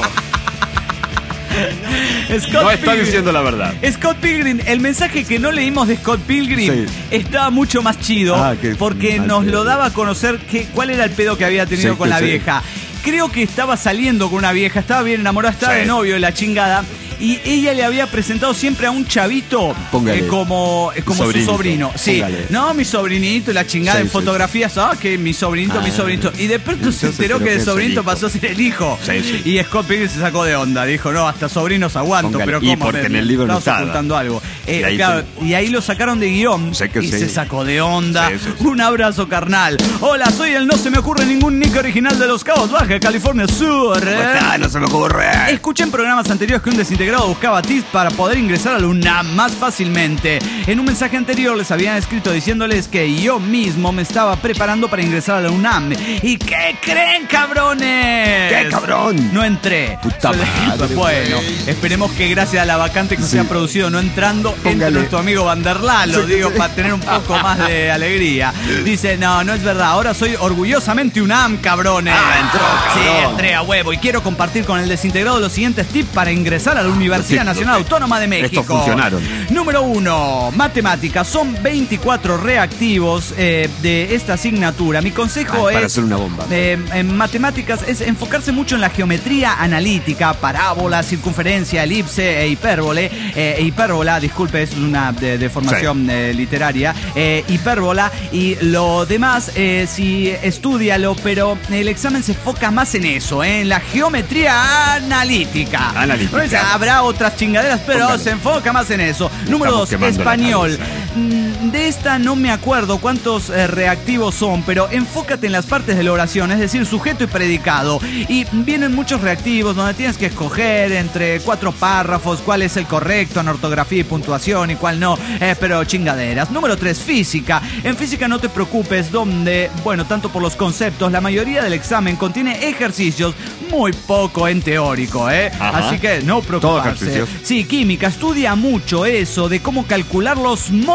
Scott
No está
Pilgrim.
diciendo la verdad.
Scott Pilgrim, el mensaje que no leímos de Scott Pilgrim
Sí.
estaba mucho más chido
Ah, qué
porque
mal
nos
pedo.
lo daba a conocer que, cuál era el pedo que había tenido
Sí,
con
que
la
sí.
vieja. Creo que estaba saliendo con una vieja, estaba bien enamorada, estaba
Sí.
de novio, la chingada. Y ella le había presentado siempre a un chavito
Póngale.
eh, como, eh, como su
Sobrinito,
sobrino. Sí,
póngale.
no, mi sobrinito, y la chingada
Sí,
en
sí,
fotografías, ah, que mi sobrinito, mi
Ah,
sobrinito. Y de pronto se
entonces
enteró
creo
que el
que es el
sobrinito
hijo.
pasó a ser el hijo.
Sí, sí.
Y Scott Pilgrim se sacó de onda, dijo, no, hasta sobrinos aguanto,
Póngale.
pero
Y
¿cómo?
porque
me-
en el libro no
estabas
estaba.
ocultando algo. Eh,
Y ahí
claro,
fue.
y ahí lo sacaron de guión
Sé que
y
sí.
se sacó de onda.
Sí, sí, sí.
Un abrazo carnal. Hola, soy el No Se Me Ocurre Ningún Nick original de Los Cabos, Baja California Sur. ¿eh?
Ah, no se me ocurre.
Escuché en programas anteriores que un desintegrado buscaba tips para poder ingresar a la UNAM más fácilmente. En un mensaje anterior les habían escrito diciéndoles que yo mismo me estaba preparando para ingresar a la UNAM. ¿Y qué creen, cabrones?
¿Qué, cabrón?
No entré.
Puta
Solo-
madre,
Bueno, esperemos que gracias a la vacante que se
Sí.
ha producido no entrando, entre
Póngale.
nuestro amigo Vanderlalo,
Sí,
digo,
sí.
para tener un poco más de alegría. Dice, no, no es verdad, ahora soy orgullosamente UNAM, cabrones.
Ah, entró,
Sí,
cabrón.
entré a huevo y quiero compartir con el desintegrado los siguientes tips para ingresar a la Universidad
Sí,
Nacional
sí.
Autónoma de México.
Estos funcionaron.
Número uno, matemáticas. Son veinticuatro reactivos eh, de esta asignatura. Mi consejo
Ay, para
es...
hacer una bomba.
eh, en matemáticas es enfocarse mucho en la geometría analítica, parábola, circunferencia, elipse e hipérbole. Eh, hipérbola, disculpe, es una de, de formación eh, literaria. Eh, hipérbola y lo demás, eh, sí, estúdialo, pero el examen se enfoca más en eso, eh, en la geometría analítica.
Analítica.
O sea, habrá otras chingaderas, pero
Póngale.
se enfoca más en eso. Número
estamos
dos,
quemando la
español.
cabeza.
Mm, De esta no me acuerdo cuántos eh, reactivos son, pero enfócate en las partes de la oración, es decir, sujeto y predicado. Y vienen muchos reactivos donde tienes que escoger entre cuatro párrafos cuál es el correcto en ortografía y puntuación y cuál no, eh, pero chingaderas. Número tres, física. En física no te preocupes, donde, bueno, tanto por los conceptos, la mayoría del examen contiene ejercicios, muy poco en teórico, ¿eh?
Ajá.
Así que no
Todo
preocuparse.
ejercicios.
Sí, química, estudia mucho eso de cómo calcular los mols, cabrón.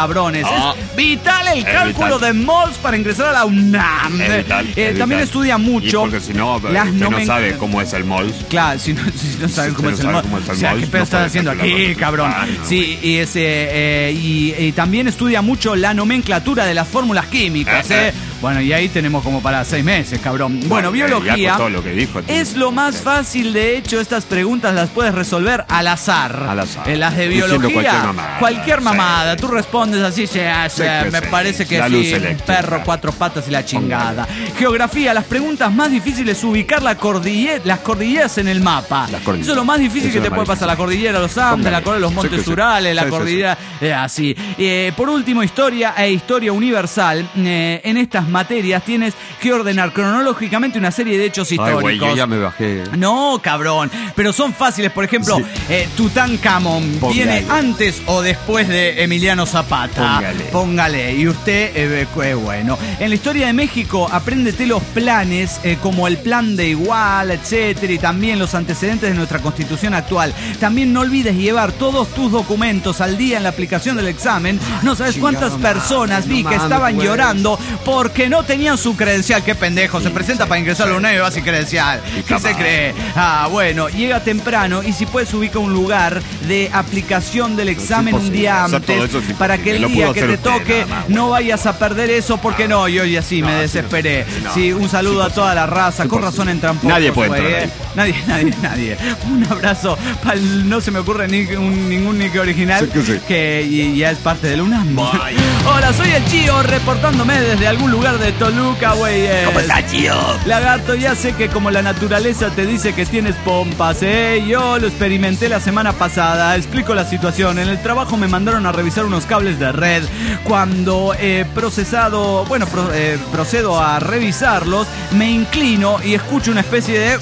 cabrones.
Ah.
Es vital el
Es
cálculo
vital.
de mols para ingresar a la UNAM.
Es vital,
Eh,
es
también
vital.
estudia mucho.
Y porque si no,
las
usted no
nomen-
sabe cómo es el mol.
Claro, si no, si no sabes
Si
cómo
usted
es el
no
mol.
sabe cómo es el
O sea,
mol,
¿qué pedo
no
estás
puede
haciendo
calcular
aquí,
con-
cabrón?
Ah, no,
Sí, y, ese, eh, y, y también estudia mucho la nomenclatura de las fórmulas químicas,
Eh,
¿eh?
eh.
Bueno, y ahí tenemos como para seis meses, cabrón. Bueno,
ya
biología
con todo lo que dijo,
es lo más fácil. De hecho, estas preguntas las puedes resolver al azar.
Al azar.
En las de
Diciendo
biología,
cualquier mamada.
cualquier mamada.
Sí.
Tú respondes así, sí, sí,
Sí, que
me
sí.
parece que
La luz
sí, un
eléctrica.
perro, cuatro patas y la chingada. Geografía, las preguntas más difíciles, ubicar la cordillera, las cordilleras en el mapa.
Las cordilleras.
Eso es lo más difícil
Eso
que
es
te
lo
puede
más
pasar. La
difícil.
cordillera de los Andes,
Póngale.
la cordillera de los
Sí,
Montes
que sí.
Urales, la
Sí, sí,
cordillera... eh, así. Eh, por último, historia e historia universal. Eh, en estas materias tienes que ordenar cronológicamente una serie de hechos
Ay,
históricos.
güey, yo ya me bajé.
No, cabrón, pero son fáciles. Por ejemplo,
Sí.
eh, Tutankamón,
Póngale.
¿viene antes o después de Emiliano Zapata?
Póngale.
Póngale. Y usted, eh, eh, bueno. En la historia de México, apréndete los planes, eh, como el plan de Iguala, etcétera, y también los antecedentes de nuestra constitución actual. También no olvides llevar todos tus documentos al día en la aplicación del examen. No sabes cuántas
chingado,
personas
mames,
vi
no
que
mames,
estaban
güey.
llorando porque no tenían su credencial. Qué pendejo, se presenta para ingresar a la UNAM y va sin credencial. ¿Qué se cree? Ah, bueno, llega temprano y si puedes ubica un lugar de aplicación del examen un
imposible.
día
Hacer todo
antes
eso es
para que el
imposible. Lo
día
pudo
que
hacer
te
usted,
toque
nada más,
no vayas a perder eso, porque no, yo ya sí me
No,
desesperé.
sí, no.
Sí, un saludo a toda la raza, con
Imposible.
razón entran pocos,
Nadie puede
güey,
entrar
eh.
ahí.
Nadie, nadie, nadie. Un abrazo para no se me ocurre ni un- ningún nick original
Sí que sí.
que y- ya es parte del UNAM. Hola, soy el Chío reportándome desde algún lugar de Toluca, güey.
¿Cómo está, Chío?
Lagarto, ya sé que como la naturaleza te dice que tienes pompas, ¿eh? Yo lo experimenté la semana pasada. Explico la situación. En el trabajo me mandaron a revisar unos cables de red. Cuando he procesado, bueno, pro- eh, procedo a revisarlos, me inclino y escucho una especie de...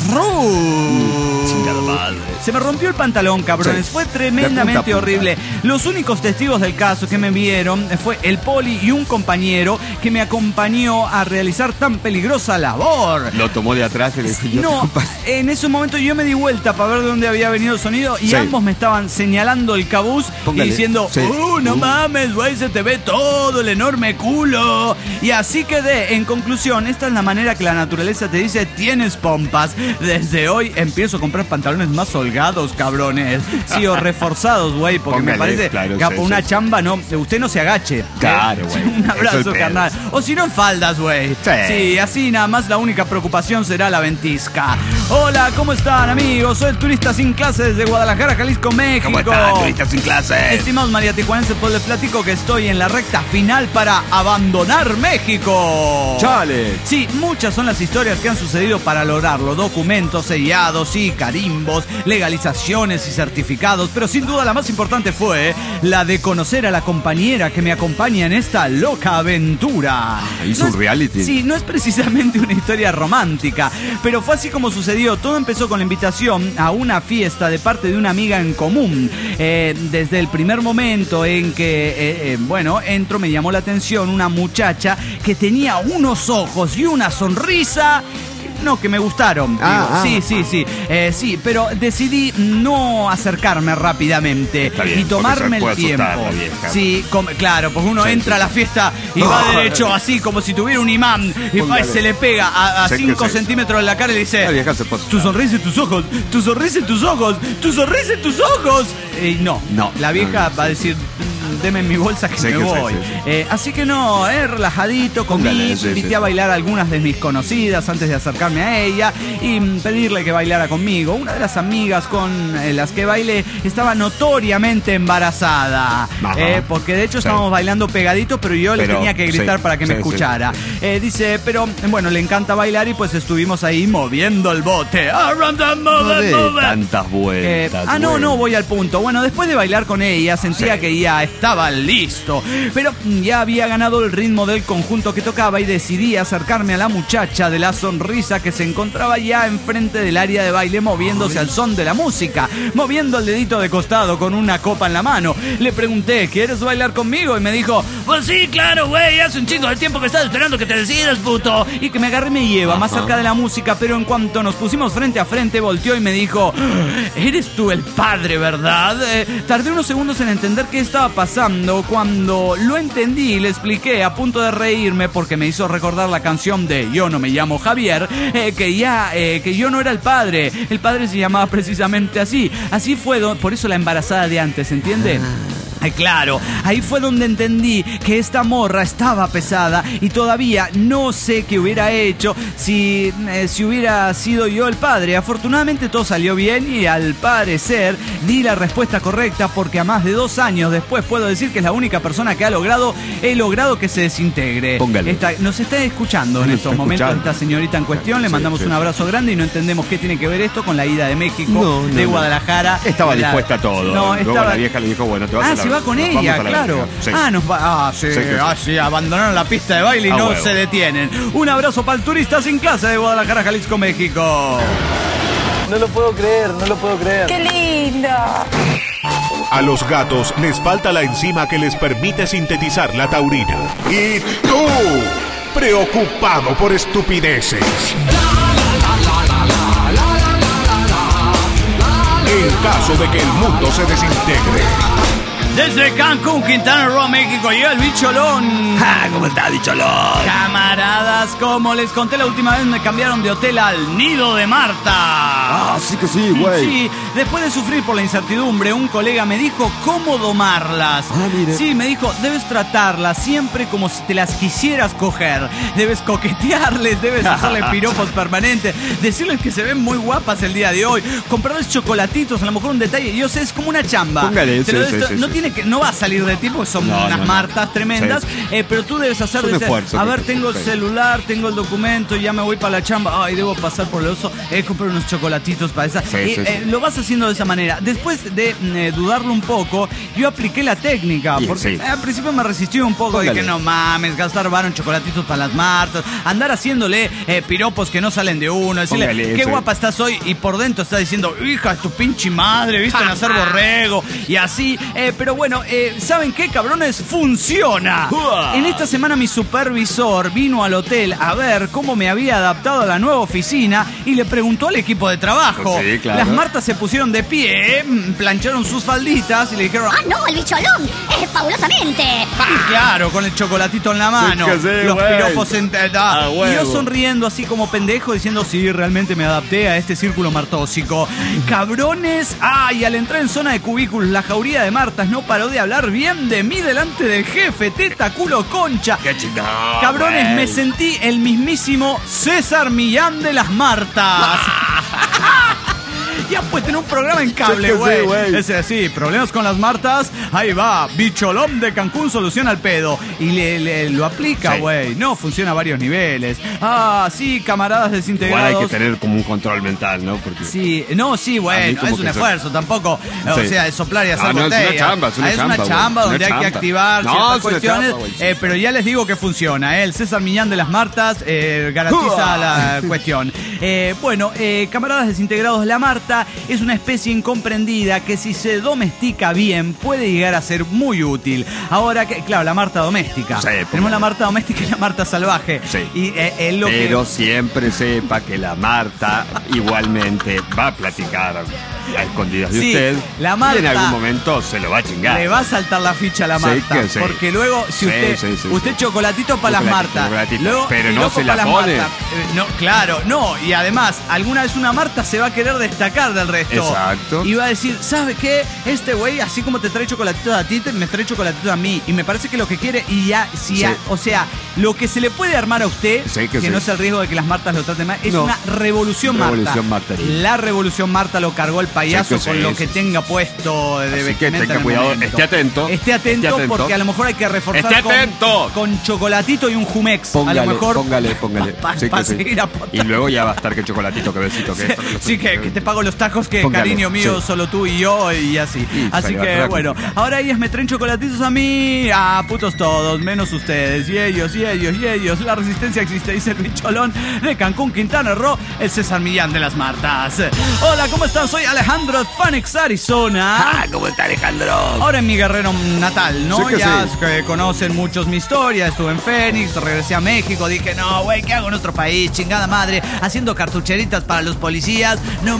Chingada madre.
Se me rompió el pantalón, cabrones.
Sí.
Fue
De punta a
tremendamente
punta.
horrible. Los únicos testigos del caso que me vieron fue el poli y un compañero que me acompañó a realizar tan peligrosa labor.
Lo tomó de atrás y le dijo, yo te
No,
acompaño.
en ese momento yo me di vuelta para ver de dónde había venido el sonido y
Sí.
ambos me estaban señalando el cabuz
Póngale.
y diciendo,
Sí.
¡uh, no
Uh.
mames, güey, se te ve todo el enorme culo! Y así quedé. En conclusión, esta es la manera que la naturaleza te dice, tienes pompas. Desde hoy empiezo a comprar pantalones más holgados, cabrones. Sí, o reforzados, güey, porque me
Póngale,
parece
claro,
que
sí,
por una
sí, sí.
chamba, no, usted no se agache. ¿eh?
Claro, güey.
Un
Eso
abrazo,
es pedo.
carnal. O si no, en faldas, güey.
Sí.
Sí, así nada más la única preocupación será la ventisca. Hola, ¿cómo están, amigos? Soy el turista sin clase desde Guadalajara, Jalisco, México.
¿Cómo están, turistas sin clase?
Estimados mariaticuanenses, pues les platico que estoy en la recta final para abandonar México.
Chale.
Sí, muchas son las historias que han sucedido para lograrlo. Documentos sellados y carimbos, legalizaciones y certificados. Pero sin duda la más importante fue la de conocer a la compañera que me acompaña en esta loca aventura.
hizo
No
un
es-
reality.
Sí, no es precisamente una historia romántica, pero fue así como sucedió. Todo empezó con la invitación a una fiesta de parte de una amiga en común. Eh, desde el primer momento en que, eh, eh, bueno, entro, me llamó la atención una muchacha que tenía unos ojos y una sonrisa. No, que me gustaron.
Ah,
digo.
ah,
sí, sí, sí. Eh, sí, pero decidí no acercarme rápidamente
Está bien,
y tomarme
porque
el
se puede
tiempo.
asustar la vieja.
Sí, com- claro, porque uno
Sí,
entra
sí.
a la fiesta y va derecho así como si tuviera un imán y va y
Póngale.
se le pega a
Sé que
cinco
sí.
centímetros de la cara y le dice,
La vieja se puede
tu
asustar.
sonrisa y tus ojos, tu sonrisa y tus ojos, tu sonrisa y tus ojos. Y no,
No.
la vieja
No, no,
va a
sí.
decir, "Mm, deme mi bolsa que
Sé
me
que sí,
voy.
sí, sí.
Eh, así que no, eh, relajadito, comí,
Póngale, sí,
invité
sí,
a
sí.
bailar a algunas de mis conocidas antes de acercarme a ella y mm, pedirle que bailara conmigo. Una de las amigas con eh, las que bailé estaba notoriamente embarazada,
Ajá.
eh, porque de hecho
Sí.
estábamos bailando pegaditos, pero yo le
Pero,
tenía que gritar
sí,
para que me
sí, sí,
escuchara.
sí.
Eh, dice, pero bueno, le encanta bailar y pues estuvimos ahí moviendo el bote. Around the
No
move,
de
move.
tantas
Eh,
vueltas.
ah, no,
güey.
no, voy al punto. Bueno, después de bailar con ella, sentía
Sí.
que ya estaba listo. Pero mm, ya había ganado el ritmo del conjunto que tocaba y decidí acercarme a la muchacha de la sonrisa que se encontraba ya enfrente del área de baile, moviéndose al son de la música, moviendo el dedito de costado con una copa en la mano. Le pregunté, ¿quieres bailar conmigo? Y me dijo, pues sí, claro, güey, hace un chingo de tiempo que estás esperando que te decidas, puto. Y que me agarré y me lleva más
Ajá.
cerca de la música, pero en cuanto nos pusimos frente a frente, volteó y me dijo, ¿eres tú el padre, verdad? Eh, tardé unos segundos en entender qué estaba pasando. pasando cuando lo entendí y le expliqué a punto de reírme porque me hizo recordar la canción de Yo no me llamo Javier, eh, que ya, eh, que yo no era el padre. El padre se llamaba precisamente así. Así fue, do- por eso la embarazada de antes, ¿entiende? Ay, claro, ahí fue donde entendí que esta morra estaba pesada y todavía no sé qué hubiera hecho si, eh, si hubiera sido yo el padre. Afortunadamente todo salió bien y al parecer di la respuesta correcta porque a más de dos años después puedo decir que es la única persona que ha logrado, he logrado que se desintegre.
Póngale.
Esta- nos está escuchando en
Nos
estos
está
momentos
escuchando.
esta señorita en cuestión. Le
Sí,
mandamos
sí,
un
sí.
abrazo grande y no entendemos qué tiene que ver esto con la ida de México,
No, no,
de
no.
Guadalajara.
Estaba
La-
dispuesta a todo.
No,
Luego
estaba...
la vieja le dijo, bueno, te vas
Ah,
a la
se va con
nos vamos
ella,
a la
claro.
verga. Sí.
Ah, nos va. Ah, sí,
Sí, que sí.
ah, sí, abandonaron la pista de baile y
A
no
huevo.
se detienen. Un abrazo para el turista sin clase de Guadalajara, Jalisco, México.
No lo puedo creer, no lo puedo creer.
¡Qué lindo!
A los gatos les falta la enzima que les permite sintetizar la taurina. Y tú, preocupado por estupideces. En caso de que el mundo se desintegre.
Desde Cancún, Quintana Roo, México, llega el bicholón.
Ah, ¿cómo está, bicholón?
Camaradas, como les conté la última vez, me cambiaron de hotel al Nido de Marta.
Ah, sí que sí, güey.
Sí, después de sufrir por la incertidumbre, un colega me dijo cómo domarlas.
Ah, mire.
Sí, me dijo, debes tratarlas siempre como si te las quisieras coger. Debes coquetearles, debes hacerle piropos permanentes, decirles que se ven muy guapas el día de hoy, comprarles chocolatitos, a lo mejor un detalle. Yo sé, es como una chamba.
Póngale,
Te
sí,
lo-
sí,
esto-
sí,
no
sí.
tiene que, no va a salir de ti porque son
No,
unas
no, no.
martas tremendas,
Sí.
eh, pero tú debes hacer
Es un
de ser,
esfuerzo
a
que
ver,
te-
tengo el
sí.
celular, tengo el documento, ya me voy para la chamba, ay, debo pasar por el oso, eh, comprar unos chocolatitos para esa.
Sí,
Eh,
sí,
eh,
sí.
lo vas haciendo de esa manera. Después de mm, eh, dudarlo un poco, yo apliqué la técnica,
Y
porque
sí.
eh, al principio me resistí un poco de
Póngale.
que no mames, gastar varo en chocolatitos para las martas, andar haciéndole eh, piropos que no salen de uno, decirle,
Póngale,
qué
sí.
guapa estás hoy, y por dentro está diciendo, hija, tu pinche madre, viste nacer borrego, y así. Eh, pero bueno, eh, ¿saben qué, cabrones? ¡Funciona!
¡Uah!
En esta semana mi supervisor vino al hotel a ver cómo me había adaptado a la nueva oficina y le preguntó al equipo de trabajo.
Sí, claro.
Las martas se pusieron de pie, mm, plancharon sus falditas y le dijeron,
¡Ah, no! ¡El bicholón! ¡Es fabulosamente!
y claro, con el chocolatito en la mano,
que sí,
los
güey.
piropos en...
Ah,
y yo
huevo.
sonriendo así como pendejo diciendo, sí, realmente me adapté a este círculo martósico. Cabrones, ay, al entrar en zona de cubículos, la jauría de martas no paró de hablar bien de mí delante del jefe, teta, culo, concha.
Qué chingón,
Cabrones,
güey.
me sentí el mismísimo César Millán de las martas. Ya pues tener un programa en cable,
Sí que sí,
güey.
güey.
Ese así, problemas con las martas. Ahí va, bicholón de Cancún soluciona el pedo. Y le, le- lo aplica,
Sí.
güey. No, funciona a varios niveles. Ah, sí, camaradas
Igual
desintegrados.
hay que tener como un control mental, ¿no? Porque
Sí, no, sí,
A mí
bueno,
como
es un
que se-
esfuerzo, tampoco, o
Sí.
sea, es soplar y hacer
Ah, no, es una
botella.
chamba, es una
Ah,
chamba, güey.
chamba
Una
donde hay que
chamba.
activar
No,
ciertas
es una
cuestiones,
chamba, güey, sí.
eh, pero ya les digo que funciona, ¿eh? El César Millán de las Martas eh, garantiza la cuestión. Eh, bueno, eh, camaradas desintegrados, la Marta es una especie incomprendida que si se domestica bien puede llegar a ser muy útil. Ahora que, claro, la Marta doméstica.
Sí,
Tenemos
porque-
la Marta doméstica y la Marta salvaje.
Sí.
Y eh, es lo que...
Pero siempre sepa que la Marta igualmente va a platicar a escondidas de
Sí,
usted.
la Marta-
Y en algún momento se lo va a chingar.
Le va a saltar la ficha a la
Sí
Marta.
que sí.
Porque luego, si
Sí,
usted,
sí, sí,
usted
sí.
chocolatito para las
Chocolatito,
Martas.
chocolatito.
Luego,
Pero no
piropo
se la
pa' las
pone.
Martas. Eh, no, claro, no. Y además, alguna vez una Marta se va a querer destacar del resto.
Exacto.
Y va a decir, ¿sabe qué? Este güey, así como te trae chocolatito a ti, te- me trae chocolatito a mí. Y me parece que lo que quiere, y ya, si
Sí.
ya, o sea, lo que se le puede armar a usted,
Sí, que sí.
no es el riesgo de que las Martas lo traten mal, es
No.
una revolución,
Revolución
Marta.
Marta.
La revolución Marta lo cargó el payaso
Sí que
con
sí,
lo
sí,
que
sí.
tenga puesto de
Así que
vestimenta
tenga
en el
cuidado,
momento.
esté atento.
Esté atento,
Esté atento.
porque a lo mejor hay que reforzar
¡Esté
con,
atento!
con chocolatito y un Jumex.
Póngale,
a lo mejor
póngale, póngale.
pa-
Sí que
pa
sí.
seguir aportando.
Y luego ya va a estar que chocolatito, que besito, que esto. que lo-
Sí, que, que te pago los tacos, que
Póngale,
cariño mío,
sí.
solo tú y yo, y así.
Y
así
se va a
que
traer
bueno,
complicado.
ahora ellas me traen chocolatitos a mí. Ah, putos todos, menos ustedes. Y ellos, y ellos, y ellos. La resistencia existe, dice el bicholón de Cancún, Quintana Roo, el César Millán de las Martas. Hola, ¿cómo están? Soy Alejandro Phoenix, Arizona.
Ah, ¿cómo está Alejandro?
Ahora en mi Guerrero natal, ¿no?
Sí que
ya
sí.
que conocen muchos mi historia. Estuve en Phoenix, regresé a México. Dije, no, güey, ¿qué hago en otro país? Chingada madre, haciendo cartucheritas para los policías. No mames,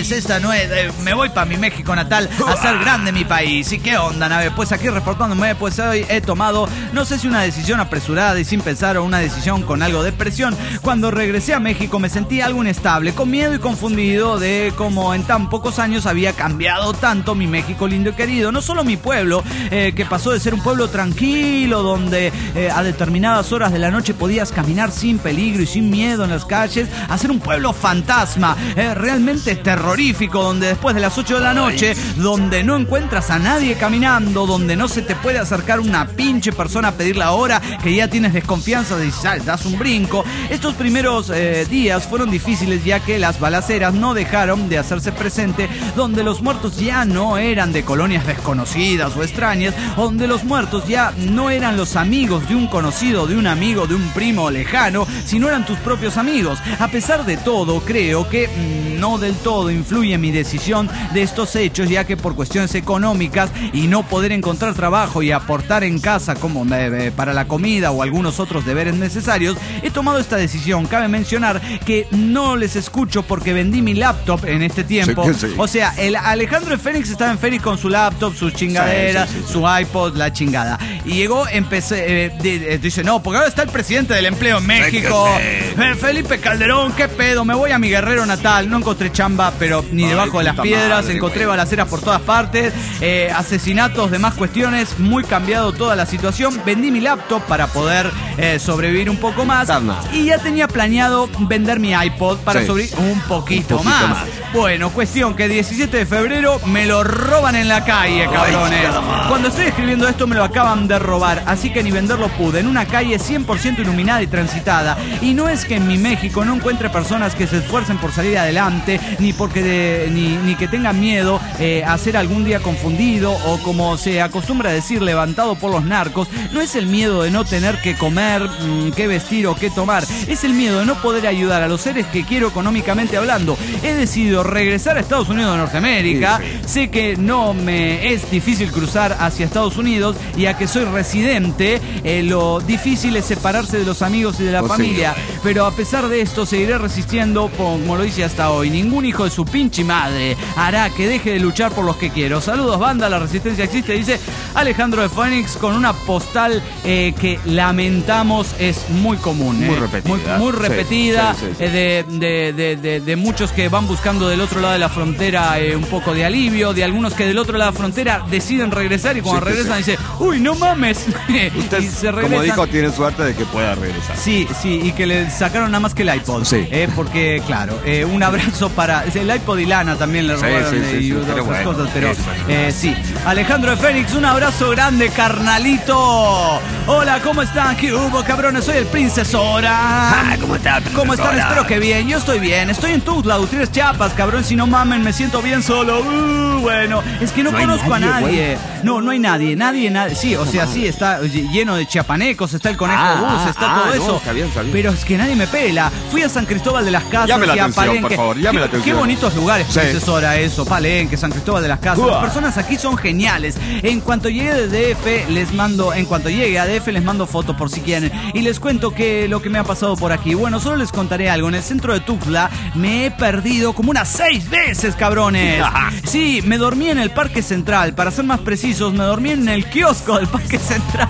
es, esta no es. Eh, me voy para mi México natal a hacer grande mi país. ¿Y qué onda, nave? Pues aquí reportándome, pues hoy he tomado, no sé si una decisión apresurada y sin pensar o una decisión con algo de presión. Cuando regresé a México me sentí algo inestable, con miedo y confundido de cómo en tan pocos años había cambiado tanto mi México lindo y querido. No solo mi pueblo, eh, que pasó de ser un pueblo tranquilo, donde eh, a determinadas horas de la noche podías caminar sin peligro y sin miedo en las calles, a ser un pueblo fantasma, eh, realmente terrorífico, donde después de las ocho de la noche, donde no encuentras a nadie caminando, donde no se te puede acercar una pinche persona a pedir la hora, que ya tienes desconfianza de si das un brinco. Estos primeros eh, días fueron difíciles, ya que las balaceras no dejaron de hacerse presente, donde los muertos ya no eran de colonias desconocidas o extrañas, donde los muertos ya no eran los amigos de un conocido, de un amigo, de un primo lejano, sino eran tus propios amigos. A pesar de todo, creo que mmm, no del todo influye mi decisión de estos hechos, ya que por cuestiones económicas y no poder encontrar trabajo y aportar en casa como eh, para la comida o algunos otros deberes necesarios, he tomado esta decisión. Cabe mencionar que no les escucho porque vendí mi laptop en este tiempo.
Sí, sí.
O sea, el Alejandro de Fénix estaba en Fénix con su laptop, sus chingaderas, sí, sí, sí, sí. su iPod, la chingada. Y llegó, empecé, eh, de, de, dice, no, porque ahora está el presidente del empleo en México, eh, Felipe Calderón, qué pedo, me voy a mi Guerrero natal. No encontré chamba, pero ni debajo de las piedras, madre, encontré güey. balaceras por todas partes, eh, asesinatos, demás cuestiones, muy cambiado toda la situación. Vendí mi laptop para poder eh, sobrevivir un poco más. Tama. Y ya tenía planeado vender mi iPod para sí. sobrevivir un poquito, un poquito más. más. Bueno, cuestión que diecisiete de febrero me lo roban en la calle, cabrones. Ay, cuando estoy escribiendo esto me lo acaban de robar, así que ni venderlo pude. En una calle cien por ciento iluminada y transitada. Y no es que en mi México no encuentre personas que se esfuercen por salir adelante, ni porque de, ni, ni que tengan miedo eh, a ser algún día confundido o, como se acostumbra a decir, levantado por los narcos. No es el miedo de no tener que comer, mmm, qué vestir o qué tomar. Es el miedo de no poder ayudar a los seres que quiero económicamente hablando. He decidido regresar a Estados Unidos de Norteamérica. Sí, sí. Sé que no me es difícil cruzar hacia Estados Unidos, y ya que soy residente, eh, lo difícil es separarse de los amigos y de la oh, familia. Sí. Pero a pesar de esto seguiré resistiendo como lo hice hasta hoy. Ningún hijo de su pinche madre hará que deje de luchar por los que quiero. Saludos, banda, la resistencia existe, dice Alejandro de Fénix, con una postal eh, que lamentamos es muy común.
Muy
eh,
repetida.
Muy, muy repetida,
sí, sí, sí,
eh, de, de, de, de, de muchos que van buscando del otro lado de la frontera eh, un poco de alivio, de algunos que del otro lado de la frontera deciden regresar y cuando sí, regresan sí. dicen, uy, no mames.
Usted, y se como dijo, tiene suerte de que pueda regresar.
Sí, sí, y que le sacaron nada más que el iPod.
Sí.
Eh, porque, claro, eh, un abrazo para... El iPod y Lana también le robaron sí, sí, sí, y sí, otras bueno, cosas, pero eh, sí. Alejandro de Fénix, un abrazo grande, carnalito. Hola, ¿cómo están? ¿Qué hubo, cabrones? Soy el Prince Sora.
Ah, ¿cómo están?
¿Cómo están? Espero que bien. Yo estoy bien. Estoy en Tuxtla Gutiérrez, Chiapas, cabrón. Si no mamen, me siento bien solo. Uh, bueno, es que no, no conozco nadie, a nadie. Güey. No, no hay nadie. Nadie, nadie. Sí, o sea, sí, está lleno de chiapanecos, está el conejo
ah,
bus, está
ah,
todo
no,
eso.
Está bien, está bien.
Pero es que nadie me pela. Fui a San Cristóbal de las Casas
llame la
y a
atención,
Palenque.
por favor, llame la atención.
Qué bonitos lugares,
sí.
Profesora, eso. Palenque, San Cristóbal de las Casas. Uh. Las personas aquí son geniales. En cuanto llegue de D F, les mando, en cuanto llegue a D F, les mando fotos por si quieren. Y les cuento que lo que me ha pasado por aquí. Bueno, solo les contaré algo. En el centro de Tuxtla me he perdido como unas seis veces, cabrones. Sí, me dormí en el Parque Central. Para ser más precisos, me dormí en el kiosco del Parque Central.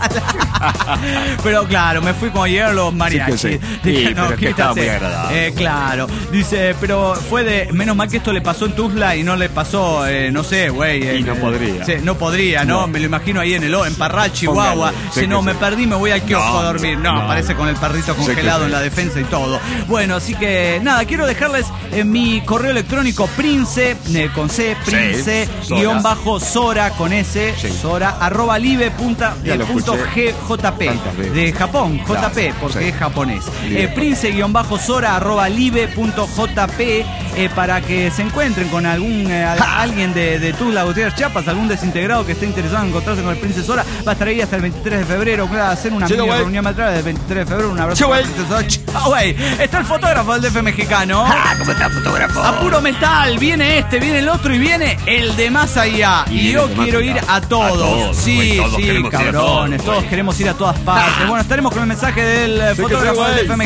Pero claro, me fui cuando llegaron los mariachis.
Sí, que sí.
Dije,
sí,
no,
pero es que estaba muy agradable.
Eh, claro. Dice, pero fue de... Menos mal que esto le pasó en Tuxtla y no le pasó, eh, no sé, güey.
Y
eh,
no podría.
Sí, no podría, ¿no?
no.
Me lo imagino ahí en el en Parral, Chihuahua.
Sí,
si no,
sí.
me perdí, me voy al kiosco
no,
a dormir. No,
no,
aparece con el perrito congelado sí, en la defensa y todo. Bueno, así que nada, quiero dejarles eh, mi correo electrónico Prince, eh, con C, Prince, sí, guión bajo Sora, con S, sí. Sora, arroba live punta, eh, punto G J P, de Japón, J P, claro, porque sí. es japonés. Eh, Prince, guión bajo Sora, arroba live punto J P, eh, para que se encuentren con algún eh, alguien de, de Tuxtla Gutiérrez, Chiapas, algún desintegrado que esté interesado en encontrarse con el Prince Sora. Va a estar ahí hasta el veintitrés de febrero. Va a hacer una mini reunión atrás del veintitrés de febrero. Un abrazo. Ah, güey. Está el fotógrafo del D F mexicano.
Ah, ¿cómo está el fotógrafo?
A puro metal. Viene este, viene el otro y viene el de más allá. Y, y yo quiero ir a todos. A todos sí, wey, todos sí, cabrones. Todos, todos queremos ir a todas partes. Bueno, estaremos con el mensaje del sí, fotógrafo del D F mexicano.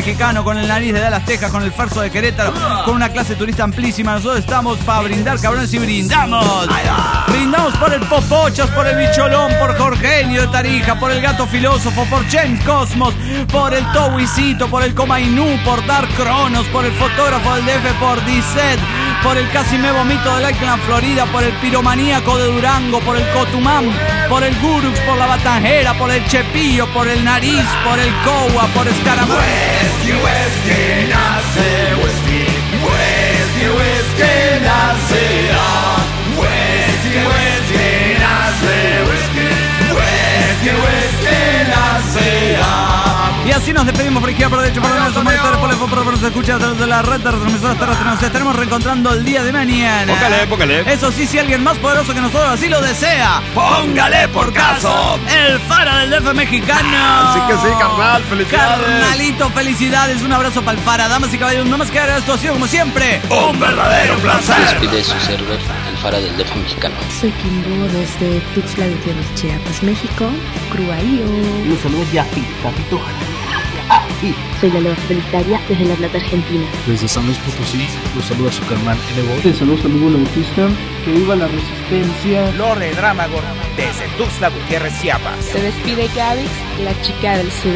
mexicano, con el nariz de Dallas, Texas, con el farso de Querétaro, con una clase turista amplísima. Nosotros estamos para brindar, cabrones, y brindamos. Brindamos por el Popochas, por el Bicholón, por Jorgenio de Tarija, por el Gato Filósofo, por James Cosmos, por el Towisito, por el Comainú, por Dark Cronos, por el fotógrafo del D F, por Dizet, por el Casi Me Vomito de Lakeland, Florida, por el Piromaníaco de Durango, por el Cotumán, por el Gurux, por la Batanjera, por el Chepillo, por el Nariz, por el Cowa, por Escaramanga.
Whisky, whisky, nace whisky, whisky, whisky, nace ah. Whisky, whisky, nace whisky, whisky, whisky, nace ah.
Y así nos despedimos por izquierda, por derecha, por nuestros monitores, por el por por nos escucha a través de la red de retransmisoras terrestres. Nos estaremos reencontrando el día de mañana.
Póngale, póngale.
Eso sí, si alguien más poderoso que nosotros así lo desea, póngale por caso el Fara del D F mexicano.
Así que sí, carnal, felicidades.
Carnalito, felicidades. Un abrazo para el Fara. Damas y caballeros, no más que agregar, esto ha sido como siempre
un verdadero placer.
Despide su server, el Fara del D F mexicano.
Soy Kimbo desde Tuxtla Gutiérrez, Chiapas, México. Cruaío.
Los saludos de Afi, Capito.
Soy la Loba Solitaria desde La Plata, Argentina.
Desde San Luis Potosí, los saluda su carnal N-Bo.
Te saludos amigo Bautista, que viva la resistencia.
Lore Dramagor desde Tuxtla Gutiérrez, Chiapas.
Se despide Gavix, la chica del sur.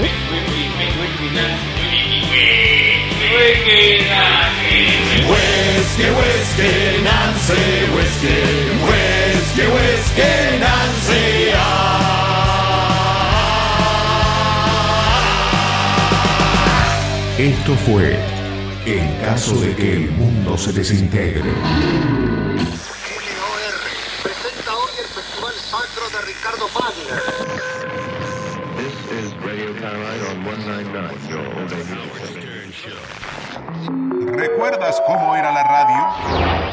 Whisky, whisky, Nancy, whisky, whisky, whisky, Nancy, ah.
Esto fue En caso de que el mundo se desintegre.
L O R presenta hoy el Festival Sacro de Ricardo Wagner.
This is Radio Caroline on ciento noventa y nueve, your all day music station.
¿Recuerdas cómo era la radio?